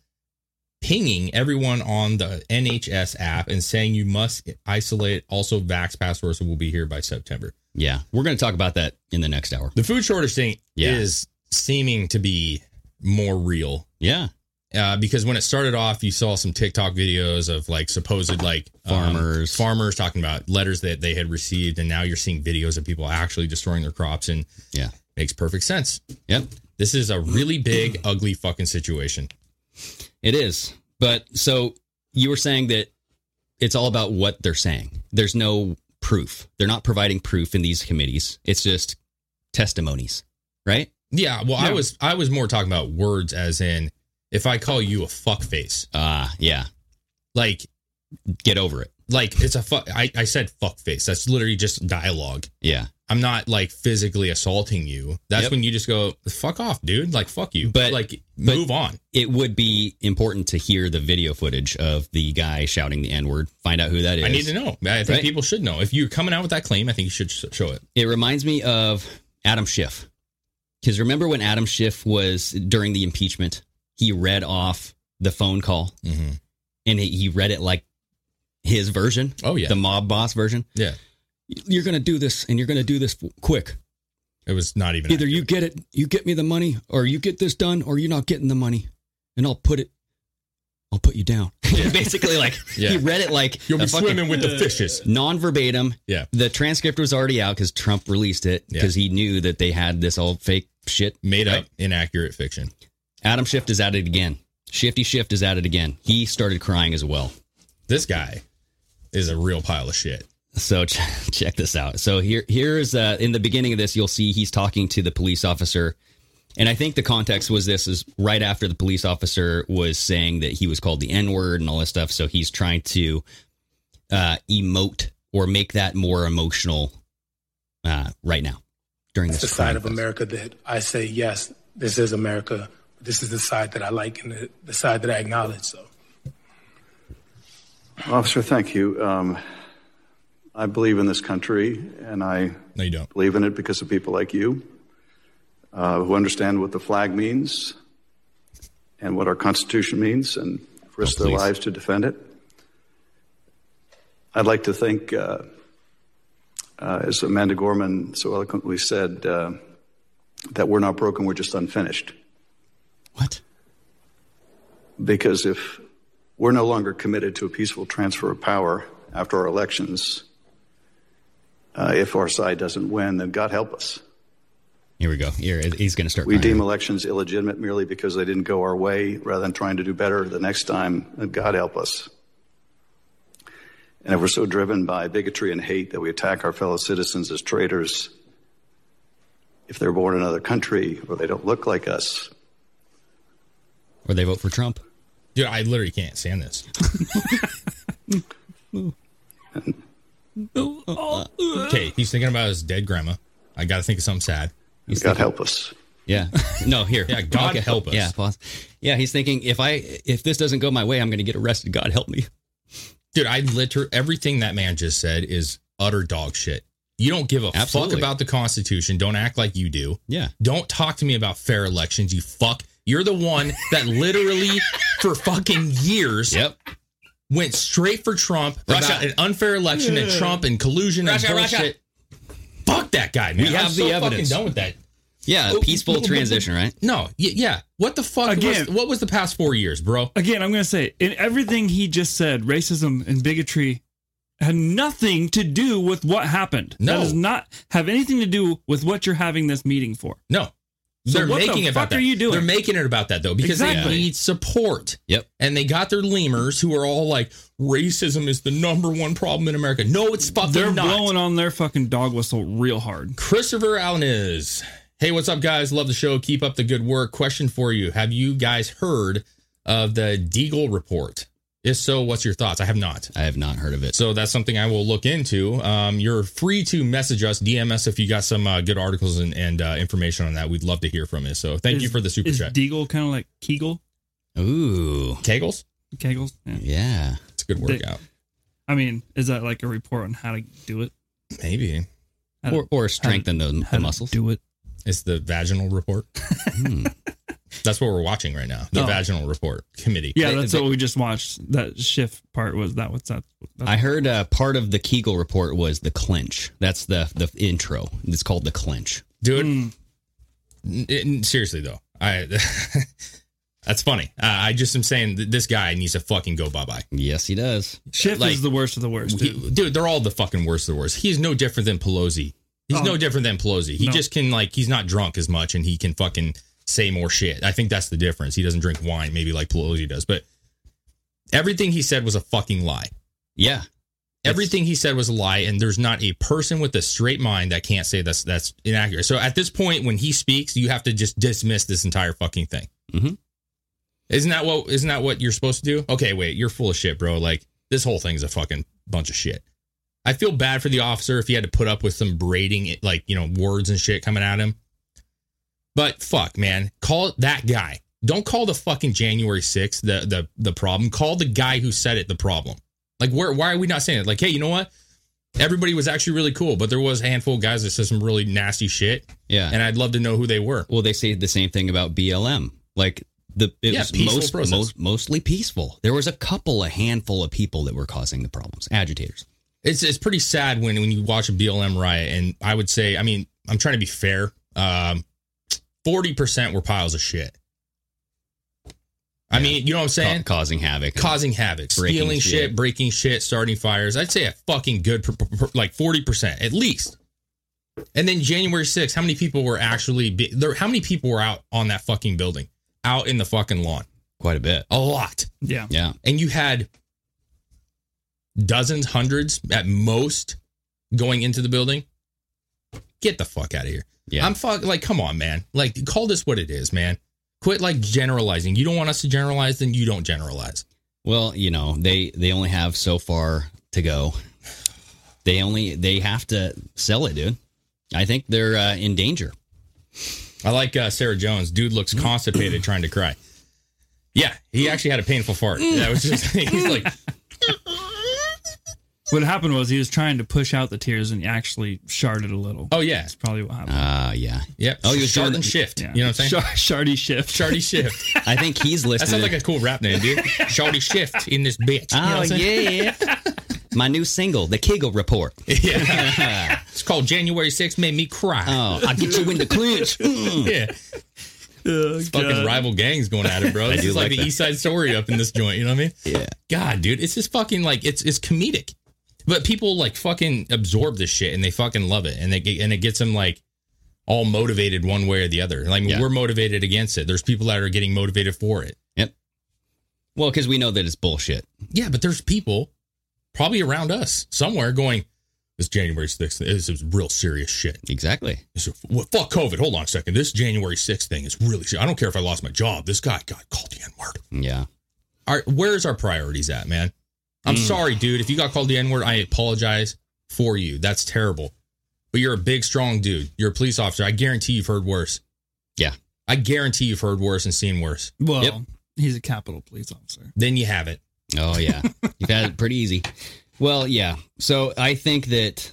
pinging everyone on the N H S app and saying you must isolate. Also, Vax Passports will be here by September. Yeah. We're going to talk about that in the next hour. The food shortage thing Yeah. is seeming to be more real. Yeah. Uh, because when it started off, you saw some TikTok videos of like supposed like farmers, um, farmers talking about letters that they had received, and now you're seeing videos of people actually destroying their crops, and yeah, makes perfect sense. Yep, this is a really big, ugly fucking situation. It is, but so you were saying that it's all about what they're saying. There's no proof. They're not providing proof in these committees. It's just testimonies, right? Yeah. Well, Yeah. I was I was more talking about words, as in if I call you a fuckface. Ah, uh, yeah. Like, get over it. Like it's a fuck. I, I said fuckface. That's literally just dialogue. Yeah. I'm not like physically assaulting you. That's Yep. when you just go, fuck off, dude. Like, fuck you. But like, but move on. It would be important to hear the video footage of the guy shouting the N-word. Find out who that is. I need to know. I think Right? people should know. If you're coming out with that claim, I think you should sh- show it. It reminds me of Adam Schiff. Because remember when Adam Schiff was, during the impeachment, he read off the phone call. Mm-hmm. And he he read it like his version. Oh, yeah. The mob boss version. Yeah. You're going to do this, and you're going to do this quick. It was not even. Either you get it, you get me the money, or you get this done, or you're not getting the money. And I'll put it, I'll put you down. Yeah. Basically, like, Yeah. he read it like... You'll be a fucking- swimming with the fishes. Non-verbatim. Yeah. The transcript was already out because Trump released it because Yeah. he knew that they had this old fake shit. Made right? up, inaccurate fiction. Adam Schiff is at it again. Shifty Shift is at it again. He started crying as well. This guy is a real pile of shit. So ch- check this out. So here, here's uh, in the beginning of this, you'll see he's talking to the police officer. And I think the context was this is right after the police officer was saying that he was called the N-word and all this stuff. So he's trying to uh, emote or make that more emotional uh, right now during It's this the side crime of fest. America that I say, yes, this is America. This is the side that I like and the, the side that I acknowledge. So, Officer, thank you. Um, I believe in this country, and I no, you don't. believe in it because of people like you uh, who understand what the flag means and what our Constitution means and risk Oh, their please. lives to defend it. I'd like to think, uh, uh, as Amanda Gorman so eloquently said, uh, that we're not broken, we're just unfinished. What? Because if we're no longer committed to a peaceful transfer of power after our elections, uh, if our side doesn't win, then God help us. Here we go. Here, he's going to start We crying. deem elections illegitimate merely because they didn't go our way rather than trying to do better the next time, then God help us. And if we're so driven by bigotry and hate that we attack our fellow citizens as traitors, if they're born in another country or they don't look like us, Or they vote for Trump. Dude, I literally can't stand this. Okay, he's thinking about his dead grandma. I got to think of something sad. He's God thinking- help us. Yeah. No, here. Yeah, God Okay. help us. Yeah, pause. Yeah, he's thinking if I if this doesn't go my way, I'm going to get arrested. God help me. Dude, I literally, everything that man just said is utter dog shit. You don't give a Absolutely. fuck about the Constitution. Don't act like you do. Yeah. Don't talk to me about fair elections, you fuck. You're the one that literally, for fucking years, Yep. went straight for Trump Russia. about an unfair election and Trump and collusion Russia, and Russia. bullshit. Fuck that guy, man. We have I'm the so evidence. fucking done with that. Yeah, Oh, peaceful oh, oh, transition, right? No, y- yeah. What the fuck? Again- was, what was the past four years, bro? Again, I'm going to say, in everything he just said, racism and bigotry had nothing to do with what happened. No. That does not have anything to do with what you're having this meeting for. No. So They're what the making it about fuck that. are you doing? They're making it about that though because Exactly. they need support. Yep. And they got their lemurs who are all like, racism is the number one problem in America. No, it's fucking They're not. blowing on their fucking dog whistle real hard. Christopher Allen is. Hey, what's up, guys? Love the show. Keep up the good work. Question for you: have you guys heard of the Deagle report? If so, what's your thoughts? I have not. I have not heard of it. So that's something I will look into. Um, you're free to message us, D M us if you got some uh, good articles and, and uh, information on that. We'd love to hear from you. So thank Is- you for the super Is chat. Deagle kind of like Kegel? Ooh. Kegels? Kegels? Yeah. Yeah. It's a good They- workout. I mean, is that like a report on how to do it? Maybe. How to- Or, or strengthen the, how the to muscles. do it. It's the vaginal report. Hmm. That's what we're watching right now. The Oh. vaginal report committee. Yeah, They- that's they- what we just watched. That shift part was that. What's that? That's I heard uh, part of the Kegel report was the clinch. That's the the intro. It's called the clinch. Dude, Mm. n- n- seriously though, I That's funny. Uh, I just am saying that this guy needs to fucking go bye-bye. Yes, he does. Schiff Like, is the worst of the worst, dude. He, dude, they're all the fucking worst of the worst. He's no different than Pelosi. He's Oh. no different than Pelosi. He No. just can, like, he's not drunk as much and he can fucking say more shit. I think that's the difference. He doesn't drink wine, maybe like Pelosi does. But everything he said was a fucking lie. Yeah. Everything he said was a lie, and there's not a person with a straight mind that can't say that's that's inaccurate. So at this point, when he speaks, you have to just dismiss this entire fucking thing. Mm-hmm. Isn't that what isn't that what you're supposed to do? Okay, wait, you're full of shit, bro. Like, this whole thing's a fucking bunch of shit. I feel bad for the officer if he had to put up with some braiding, like, you know, words and shit coming at him. But fuck, man, call that guy. Don't call the fucking January sixth the the the problem. Call the guy who said it the problem. Like, where? Why are we not saying it? Like, hey, you know what? Everybody was actually really cool, but there was a handful of guys that said some really nasty shit. Yeah. And I'd love to know who they were. Well, they say the same thing about B L M. Like, the it Yeah, was peaceful most, process. most mostly peaceful. There was a couple, a handful of people that were causing the problems, agitators. It's it's pretty sad when, when you watch a B L M riot, and I would say, I mean, I'm trying to be fair. Um, forty percent were piles of shit. I mean, you know what I'm saying? Ca- causing havoc. Causing havoc. Breaking Stealing shit. shit. breaking shit, starting fires. I'd say a fucking good, pr- pr- pr- like forty percent at least. And then January sixth, how many people were actually, be, there? How many people were out on that fucking building? Out in the fucking lawn? Quite a bit. A lot. Yeah. Yeah. And you had dozens, hundreds at most going into the building. Get the fuck out of here. Yeah. I'm fuck like, come on, man. Like, call this what it is, man. Quit like generalizing. You don't want us to generalize, then you don't generalize. Well, you know, they they only have so far to go. They only they have to sell it, dude. I think they're uh, in danger. I like uh, Sarah Jones. Dude looks constipated trying to cry. Yeah, he actually had a painful fart. That was just, he's like, What happened was he was trying to push out the tears and he actually sharded a little. oh, yeah. That's probably what happened. Ah, uh, yeah. Yep. Oh, he was Shard doing and the- shift. Yeah. You know what I'm saying? Shar- Shardy shift. Shardy shift. I think he's That listed. sounds like a cool rap name, dude. Shardy shift in this bitch. You know Oh, what I'm saying? yeah. My new single, The Kegel Report. Yeah. It's called January sixth Made Me Cry. Oh, I'll get you in the clinch. Mm. Yeah. It's fucking God. rival gangs going at it, bro. This do is like, like the that. East Side Story up in this joint. You know what I mean? Yeah. God, dude, it's just fucking like it's it's comedic, but people like fucking absorb this shit and they fucking love it, and they get, and it gets them like all motivated one way or the other. Like, Yeah. we're motivated against it. There's people that are getting motivated for it. Yep. Well, because we know that it's bullshit. Yeah, but there's people probably around us somewhere going, "This January sixth, this is real serious shit." Exactly. This is- well, fuck COVID. Hold on a second. This January sixth thing is really serious. I don't care if I lost my job. This guy got called the N word. Yeah. Our, where's our priorities at, man? I'm Mm. sorry, dude. If you got called the N word, I apologize for you. That's terrible. But you're a big, strong dude. You're a police officer. I guarantee you've heard worse. Yeah. I guarantee you've heard worse and seen worse. Well, Yep. he's a Capitol police officer. Then you have it. Oh, yeah. You've had it pretty easy. Well, yeah. So I think that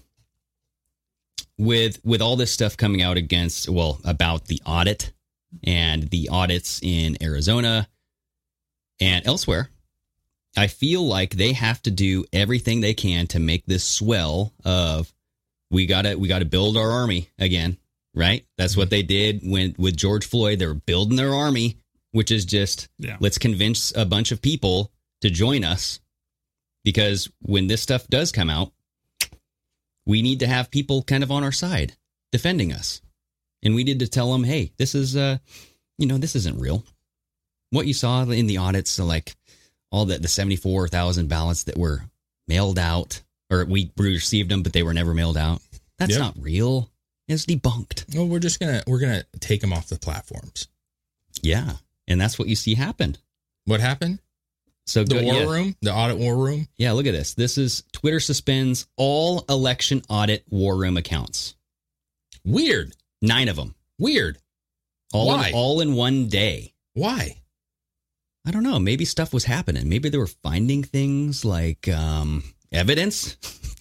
with with all this stuff coming out against, well, about the audit and the audits in Arizona and elsewhere, I feel like they have to do everything they can to make this swell of we gotta we gotta build our army again, right? That's what they did when with George Floyd. They were building their army, which is just Yeah. let's convince a bunch of people to join us, because when this stuff does come out, we need to have people kind of on our side defending us, and we need to tell them, hey, this is uh you know this isn't real. What you saw in the audits, so like all the the seventy-four thousand ballots that were mailed out, or we received them but they were never mailed out, that's Yep. not real. It's debunked. Well, we're just gonna we're gonna take them off the platforms. Yeah, and that's what you see happened. What happened? So The go- war yeah. room, the audit war room. Yeah, look at this. This is Twitter suspends all election audit war room accounts. Weird. Nine of them. Weird. All Why? In, all in one day. Why? I don't know. Maybe stuff was happening. Maybe they were finding things like um, evidence,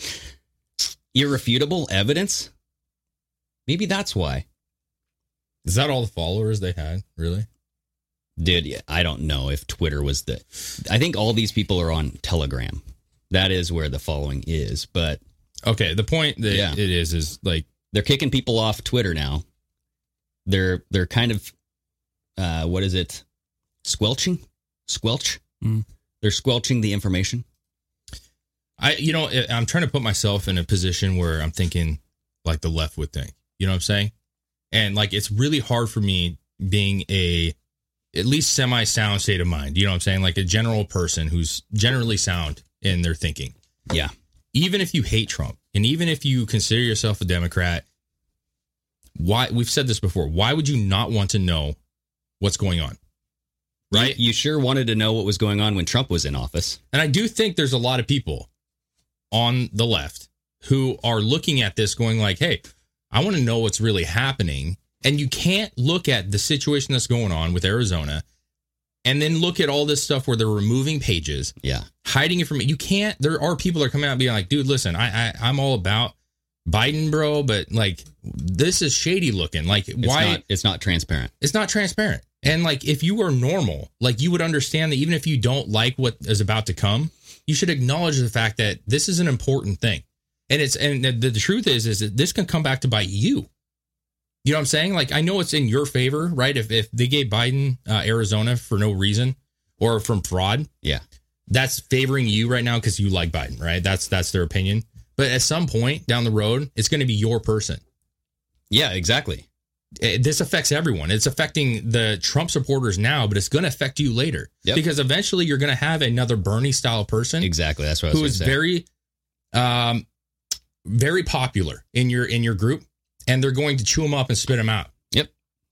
irrefutable evidence. Maybe that's why. Is that all the followers they had? Really? Dude, yeah, I don't know if Twitter was the... I think all these people are on Telegram. That is where the following is, but... Okay, the point that Yeah. it is, is like... They're kicking people off Twitter now. They're they're kind of... Uh, what is it? Squelching? Squelch? Mm. They're squelching the information. I, you know, I'm trying to put myself in a position where I'm thinking like the left would think, you know what I'm saying? And like, it's really hard for me being a, at least semi-sound state of mind. You know what I'm saying? Like a general person who's generally sound in their thinking. Yeah. Even if you hate Trump and even if you consider yourself a Democrat, why, we've said this before, why would you not want to know what's going on? Right? You, you sure wanted to know what was going on when Trump was in office. And I do think there's a lot of people on the left who are looking at this going like, hey, I want to know what's really happening. And you can't look at the situation that's going on with Arizona and then look at all this stuff where they're removing pages, yeah, hiding it from you. Can't. There are people that are coming out and being like, dude, listen, I, I I'm all about Biden, bro, but like this is shady looking. Like, It's why? not, it's not transparent. It's not transparent. And like, if you were normal, like you would understand that even if you don't like what is about to come, you should acknowledge the fact that this is an important thing. And it's, and the, the truth is, is that this can come back to bite you. You know what I'm saying? Like, I know it's in your favor, right? If if they gave Biden uh, Arizona for no reason or from fraud, yeah, that's favoring you right now because you like Biden, right? That's that's their opinion. But at some point down the road, it's going to be your person. Yeah, exactly. It, this affects everyone. It's affecting the Trump supporters now, but it's going to affect you later. Yep. Because eventually you're going to have another Bernie style person. Exactly. That's what I was who is say. very, um, very popular in your in your group. And they're going to chew them up and spit them out. Yep.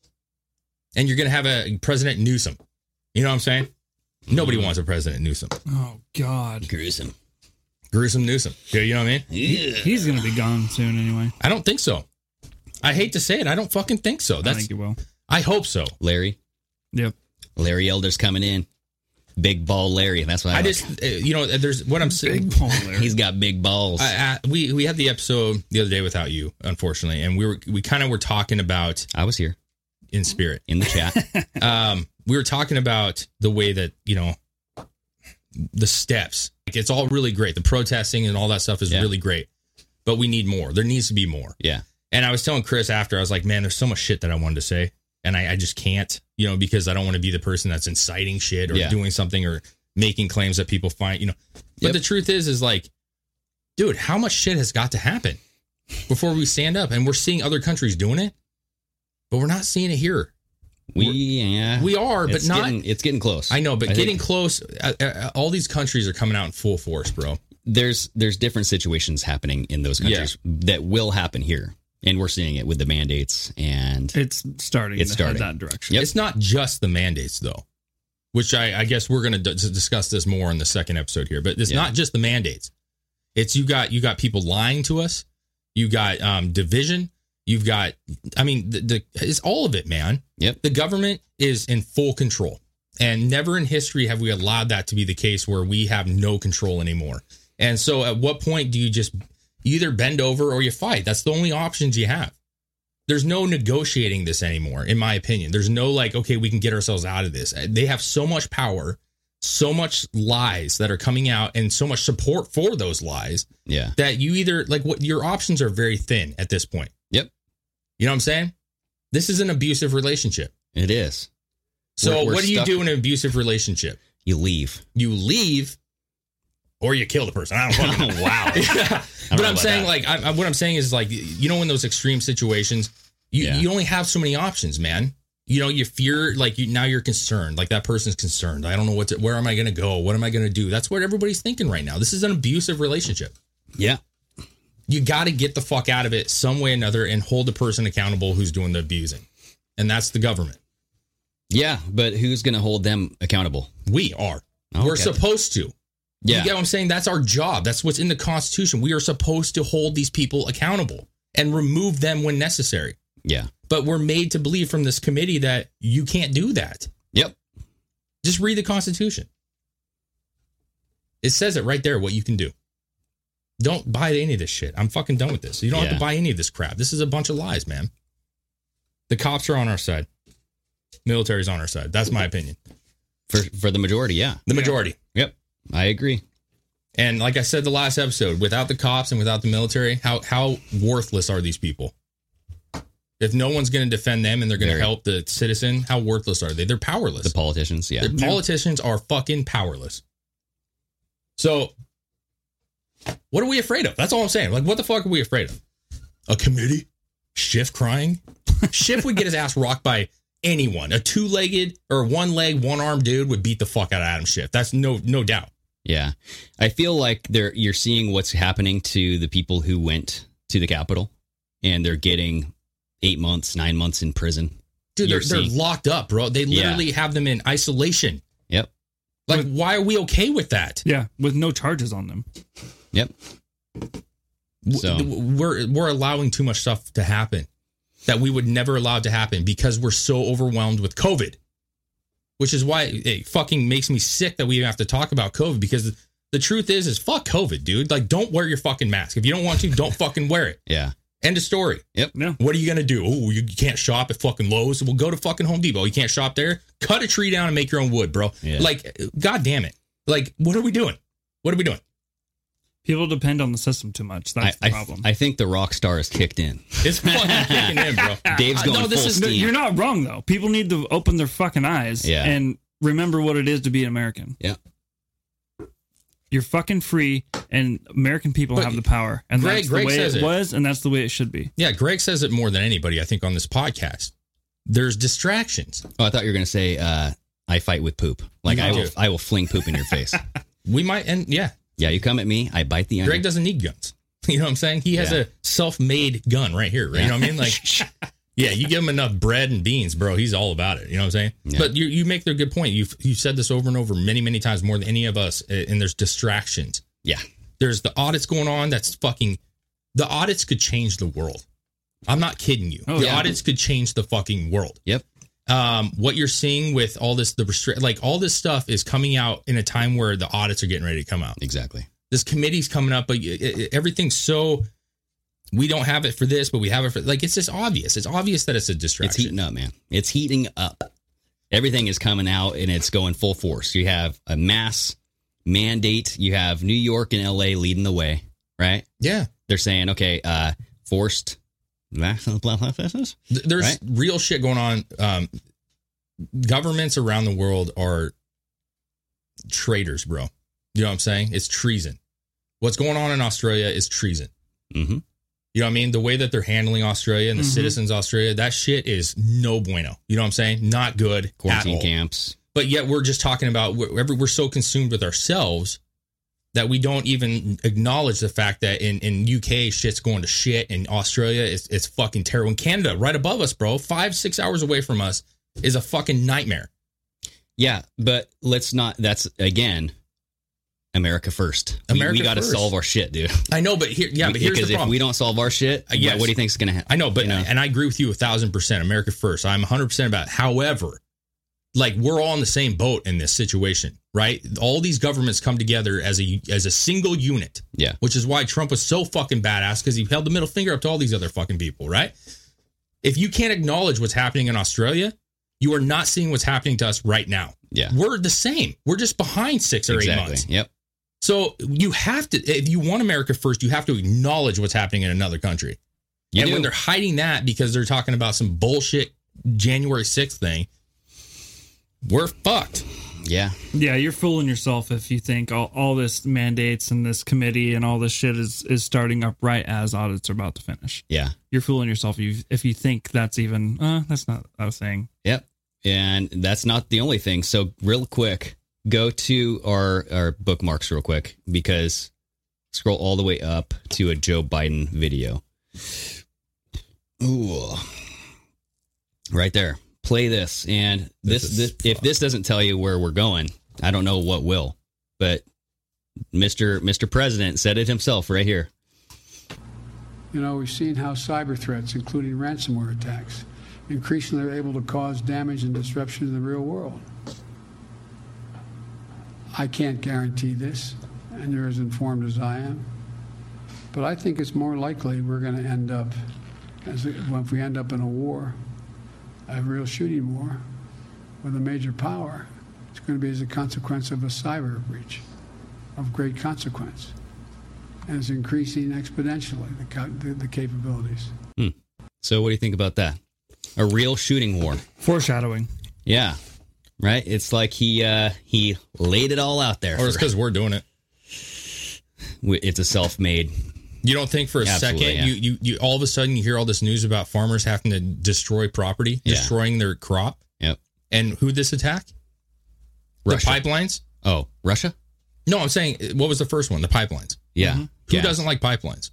And you're going to have a President Newsom. You know what I'm saying? Mm. Nobody wants a President Newsom. Oh, God. Gruesome. Gruesome Newsom. Yeah, you know what I mean? Yeah. He's going to be gone soon anyway. I don't think so. I hate to say it. I don't fucking think so. That's, I think he will. I hope so. Larry. Yep. Larry Elder's coming in. Big ball Larry. That's what I, I like. just, uh, you know, there's what I'm saying. Big ball Larry. He's got big balls. I, I, we we had the episode the other day without you, unfortunately, and we were we kind of were talking about. I was here in spirit in the chat. um, we were talking about the way that you know the steps. Like, it's all really great. The protesting and all that stuff is Yeah. really great, but we need more. There needs to be more. Yeah. And I was telling Chris after, I was like, man, there's so much shit that I wanted to say, and I, I just can't, you know, because I don't want to be the person that's inciting shit or Yeah. doing something or making claims that people find, you know. But Yep. the truth is, is like, dude, how much shit has got to happen before we stand up? And we're seeing other countries doing it, but we're not seeing it here. We We're- yeah. we are, but It's not. getting- it's getting close. I know, but I getting think- close. Uh, uh, all these countries are coming out in full force, bro. There's there's different situations happening in those countries that will happen here. And we're seeing it with the mandates, and it's starting It's to starting head that direction. Yep. It's not just the mandates, though, which I, I guess we're going to d- discuss this more in the second episode here. But it's Yeah. not just the mandates. It's you got you got people lying to us. You got um, division. You've got, I mean, the, the it's all of it, man. Yep. The government is in full control, and never in history have we allowed that to be the case where we have no control anymore. And so, at what point do you just you either bend over or you fight? That's the only options you have. There's no negotiating this anymore, in my opinion. There's no like, okay, we can get ourselves out of this. They have so much power, so much lies that are coming out, and so much support for those lies. Yeah. That you either like what your options are very thin at this point. Yep. You know what I'm saying? This is an abusive relationship. It is. So We're- we're what do you stuck- do in an abusive relationship? You leave. You leave, or you kill the person. I don't fucking know. Wow. Yeah. know But I'm about saying, that. like, I, I, what I'm saying is, like, you know, in those extreme situations, you, Yeah. you only have so many options, man. You know, you fear, like, you now you're concerned. Like, that person's concerned. I don't know what to, where am I going to go? What am I going to do? That's what everybody's thinking right now. This is an abusive relationship. Yeah. You got to get the fuck out of it some way or another and hold the person accountable who's doing the abusing. And that's the government. Yeah, but who's going to hold them accountable? We are. Oh, We're okay. supposed to. Yeah. You get what I'm saying? That's our job. That's what's in the Constitution. We are supposed to hold these people accountable and remove them when necessary. Yeah. But we're made to believe from this committee that you can't do that. Yep. Just read the Constitution. It says it right there what you can do. Don't buy any of this shit. I'm fucking done with this. You don't have Yeah. to buy any of this crap. This is a bunch of lies, man. The cops are on our side. Military's on our side. That's my opinion. For for the majority, yeah. The majority. Yep. I agree. And like I said the last episode, without the cops and without the military, how how worthless are these people? If no one's going to defend them and they're going to Very. help the citizen, how worthless are they? They're powerless. The politicians, yeah. The politicians are fucking powerless. So, what are we afraid of? That's all I'm saying. Like, what the fuck are we afraid of? A committee? Schiff crying? Schiff would get his ass rocked by anyone. A two-legged or one-leg, one-armed dude would beat the fuck out of Adam Schiff. That's no no doubt. Yeah. I feel like they're you're seeing what's happening to the people who went to the Capitol, and they're getting eight months, nine months in prison. Dude, they're, they're locked up, bro. They literally Yeah. have them in isolation. Yep. Like, why are we okay with that? Yeah, with no charges on them. Yep. So. W- We're we're allowing too much stuff to happen that we would never allow to happen because we're so overwhelmed with COVID. Which is why it fucking makes me sick that we even have to talk about COVID, because the truth is, is fuck COVID, dude. Like, don't wear your fucking mask. If you don't want to, don't fucking wear it. Yeah. End of story. Yep. Yeah. What are you going to do? Oh, you can't shop at fucking Lowe's. Well, go to fucking Home Depot. You can't shop there. Cut a tree down and make your own wood, bro. Yeah. Like, God damn it. Like, what are we doing? What are we doing? People depend on the system too much. That's I, the problem. I, I think the rock star is kicked in. It's fucking kicking in, bro. Dave's going no, this full is, steam. You're not wrong, though. People need to open their fucking eyes Yeah. and remember what it is to be an American. Yeah. You're fucking free, and American people But have the power. And Greg- that's Greg the way says it it. was, and that's the way it should be. Yeah, Greg says it more than anybody, I think, on this podcast. There's distractions. Oh, I thought you were going to say, uh, I fight with poop. Like, No. I will I will fling poop in your face. We might, and yeah. Yeah, you come at me, I bite the onion. Greg doesn't need guns. You know what I'm saying? He has Yeah. a self-made gun right here, right? Yeah. You know what I mean? Like, yeah, you give him enough bread and beans, bro. He's all about it. You know what I'm saying? Yeah. But you you make the good point. You've you've said this over and over many, many times, more than any of us. And there's distractions. Yeah. There's the audits going on. That's fucking. The audits could change the world. I'm not kidding you. Oh, the yeah. audits could change the fucking world. Yep. Um, what you're seeing with all this, the restrict, like all this stuff is coming out in a time where the audits are getting ready to come out. Exactly. This committee's coming up, but it- it- everything's so. We don't have it for this, but we have it for like. It's just obvious. It's obvious that it's a It's distraction. heating up, man. It's heating up. Everything is coming out, and it's going full force. You have a mass mandate. You have New York and L A leading the way, right? Yeah. They're saying, okay, uh, forced. Th- There's Right? real shit going on. Um, governments around the world are traitors, bro. You know what I'm saying? It's treason. What's going on in Australia is treason. Mm-hmm. You know what I mean? The way that they're handling Australia and the Mhm. citizens of Australia, that shit is no bueno. You know what I'm saying? Not good. at Quarantine all. camps. But yet we're just talking about we're, we're so consumed with ourselves that we don't even acknowledge the fact that in, in U K shit's going to shit, and Australia it's it's fucking terrible. And Canada, right above us, bro, five six hours away from us, is a fucking nightmare. Yeah, but let's not. That's again, America first. We- America we got to first. solve our shit, dude. I know, but here, yeah, but here's because the if problem. we don't solve our shit, Uh, yes. what, what do you think is going to happen? I know, but You know? and I agree with you a thousand percent. America first. I'm one hundred percent about it. However, like we're all in the same boat in this situation, right? All these governments come together as a as a single unit. Yeah. Which is why Trump was so fucking badass, because he held the middle finger up to all these other fucking people, right? If you can't acknowledge what's happening in Australia, you are not seeing what's happening to us right now. Yeah. We're the same. We're just behind six or eight Exactly. months. Yep. So you have to, if you want America first, you have to acknowledge what's happening in another country. You and do. when they're hiding that because they're talking about some bullshit January sixth thing, we're fucked. Yeah. Yeah, you're fooling yourself if you think all, all this mandates and this committee and all this shit is, is starting up right as audits are about to finish. Yeah. You're fooling yourself if you, if you think that's even, uh, that's not a thing. Yep. And that's not the only thing. So real quick, go to our, our bookmarks real quick, because scroll all the way up to a Joe Biden video. Ooh. Right there. Play this. And this, This this, is if this doesn't tell you where we're going, I don't know what will. But Mister Mister President said it himself right here. You know, we've seen how cyber threats, including ransomware attacks, increasingly are able to cause damage and disruption in the real world. I can't guarantee this, and you're as informed as I am. But I think it's more likely we're going to end up, as well, if we end up in a war, a real shooting war with a major power, it's going to be as a consequence of a cyber breach of great consequence. And it's increasing exponentially, the, the, the capabilities. Hmm. So So what do you think about that? A real shooting war. Foreshadowing. Yeah. Right? It's like he uh, he laid it all out there. Or it's because we're doing it. It's a self-made. You don't think for a Absolutely, second, yeah. you, you, you all of a sudden you hear all this news about farmers having to destroy property, Yeah. destroying their crop. Yep. And who'd this attack? Russia. The pipelines? Oh, Russia? No, I'm saying, what was the first one? The pipelines. Yeah. Who Gas. doesn't like pipelines?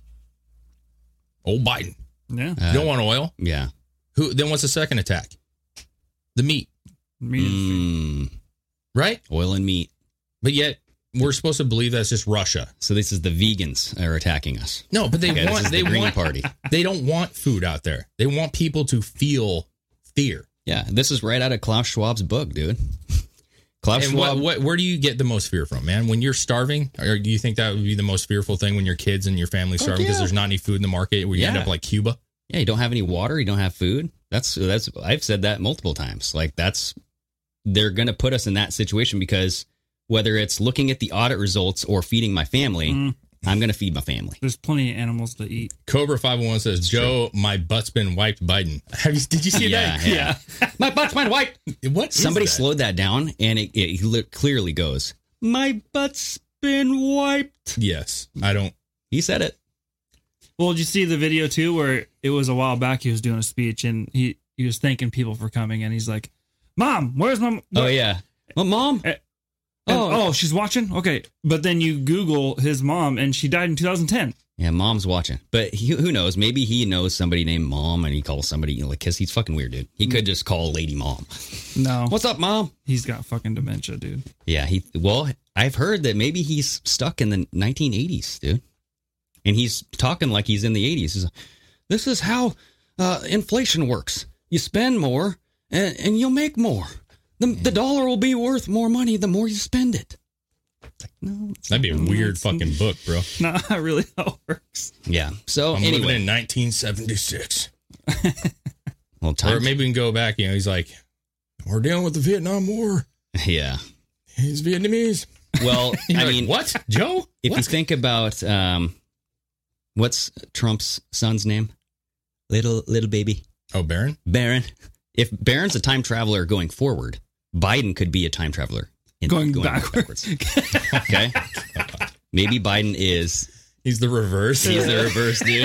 Old Biden. Yeah. Uh, You don't want oil? Yeah. Who? Then what's the second attack? The meat. Meat Mm, Right? oil and meat. But yet, we're supposed to believe that's just Russia. So this is the vegans are attacking us. No, but they Okay, this want is they the Green want Party. They don't want food out there. They want people to feel fear. Yeah, this is right out of Klaus Schwab's book, dude. Klaus And Schwab. what, what where do you get the most fear from, man? When you're starving, or do you think that would be the most fearful thing when your kids and your family Fuck starving because yeah. there's not any food in the market where you end Yeah. up like Cuba? Yeah, you don't have any water, you don't have food. That's that's I've said that multiple times. Like that's they're going to put us in that situation because whether it's looking at the audit results or feeding my family, Mm. I'm going to feed my family. There's plenty of animals to eat. Cobra five oh one says, Joe, my butt's been wiped Biden. Have you, did you see Yeah, that? yeah. My butt's been wiped. What? is Somebody that? slowed that down and it, it li- clearly goes, my butt's been wiped. Yes. I don't. He said it. Well, did you see the video too, where it was a while back? He was doing a speech and he he was thanking people for coming, and he's like, "Mom, where's my?" Oh, where-" yeah. Well, mom. And- Oh. oh, she's watching. Okay, but then you Google his mom, and she died in two thousand ten. Yeah, mom's watching. But he, who knows? Maybe he knows somebody named Mom and he calls somebody, you know, like, because he's fucking weird, dude. He could just call Lady Mom. No, What's up, Mom? he's got fucking dementia, dude. Yeah, he, well, I've heard that maybe he's stuck in the nineteen eighties, dude. And he's talking like he's in the eighties. He's like, this is how uh, inflation works. You spend more and, and you'll make more. The, the dollar will be worth more money the more you spend it. Like, no, That'd be a weird it's- fucking book, bro. Not really how it works. Yeah. So I'm anyway, living in nineteen seventy-six. well, Or time. maybe we can go back. You know, he's like, we're dealing with the Vietnam War. Yeah. He's Vietnamese. Well, You're I like, mean, what, Joe? if What? you think about um, what's Trump's son's name, little little baby Oh, Barron? Barron. If Barron's a time traveler going forward, Biden could be a time traveler in, Going backwards. Okay, maybe Biden is. He's the reverse. He's the reverse, dude.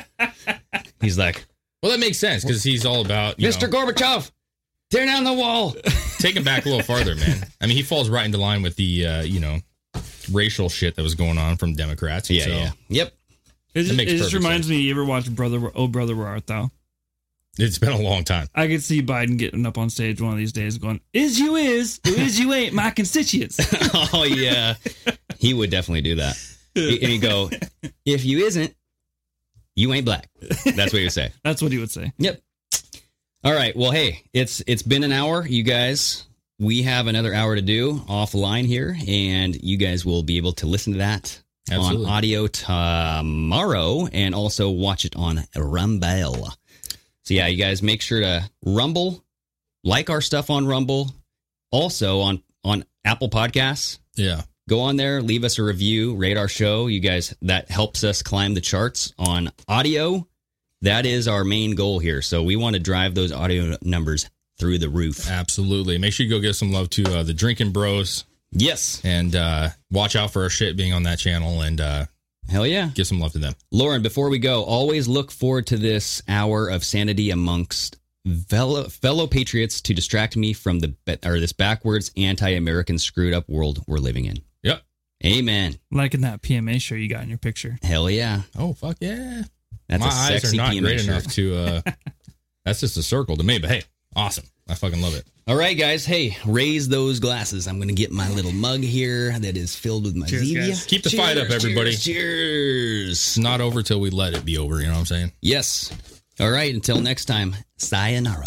He's like, Well, that makes sense because he's all about you Mister know, Gorbachev, tear down the wall. take it back a little farther, man. I mean, he falls right into line with the uh, you know racial shit that was going on from Democrats. Yeah, so yeah, yep. It just, makes it just perfect reminds sense. me. You ever watch Brother? Oh, Brother, Where Art Thou? It's been a long time. I could see Biden getting up on stage one of these days, going, "Is you is, who is you ain't my constituents." Oh yeah, he would definitely do that. And he'd go, if you isn't, you ain't black. That's what he would say. That's what he would say. Yep. All right. Well, hey, it's it's been an hour, you guys. We have another hour to do offline here, and you guys will be able to listen to that Absolutely. on audio tomorrow, and also watch it on Rumble. So yeah, you guys make sure to Rumble, like our stuff on Rumble, also on on Apple Podcasts. Yeah. Go on there, leave us a review, rate our show. You guys, that helps us climb the charts on audio. That is our main goal here. So we want to drive those audio numbers through the roof. Absolutely. Make sure you go give some love to uh, the Drinking Bros. Yes. And uh, watch out for our shit being on that channel and uh, hell yeah. Give some love to them. Lauren, before we go, always look forward to this hour of sanity amongst fellow, fellow patriots to distract me from the or this backwards anti-American screwed up world we're living in. Yep. Amen. Like in that P M A show you got in your picture. Hell yeah. Oh, fuck yeah. That's My a eyes sexy are not P M A great shirt. enough to, uh, that's just a circle to me, but hey, awesome. I fucking love it. All right, guys. Hey, raise those glasses. I'm going to get my little mug here that is filled with my Cheers, Zevia. guys. Keep the Cheers, fight up, everybody. Cheers, cheers. It's not over till we let it be over, you know what I'm saying? Yes. All right. Until next time, sayonara.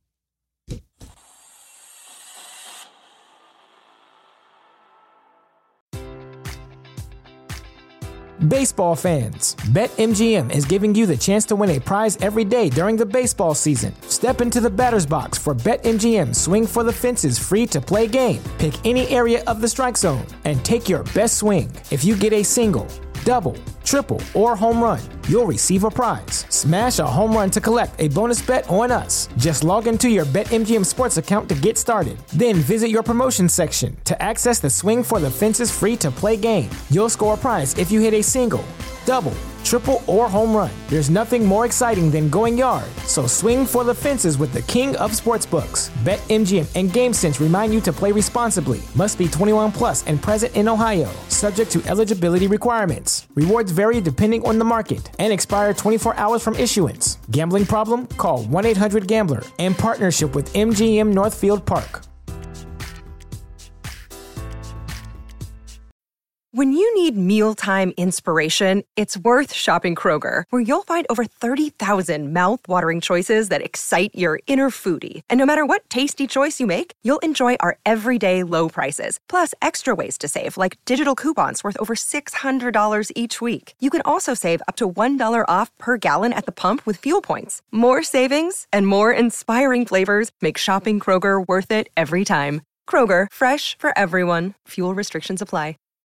Baseball fans, BetMGM is giving you the chance to win a prize every day during the baseball season. Step into the batter's box for BetMGM Swing for the Fences free-to-play game. Pick any area of the strike zone and take your best swing. If you get a single, double, triple, or home run, you'll receive a prize. Smash a home run to collect a bonus bet on us. Just log into your BetMGM Sports account to get started. Then visit your promotion section to access the Swing for the Fences free-to-play game. You'll score a prize if you hit a single, double, triple, or home run. There's nothing more exciting than going yard. So swing for the fences with the king of sportsbooks. BetMGM and GameSense remind you to play responsibly. Must be twenty-one plus and present in Ohio. Subject to eligibility requirements. Rewards vary depending on the market and expire twenty-four hours from issuance. Gambling problem? Call one eight hundred gambler. In partnership with M G M Northfield Park. When you need mealtime inspiration, it's worth shopping Kroger, where you'll find over thirty thousand mouth-watering choices that excite your inner foodie. And no matter what tasty choice you make, you'll enjoy our everyday low prices, plus extra ways to save, like digital coupons worth over six hundred dollars each week. You can also save up to one dollar off per gallon at the pump with fuel points. More savings and more inspiring flavors make shopping Kroger worth it every time. Kroger, fresh for everyone. Fuel restrictions apply.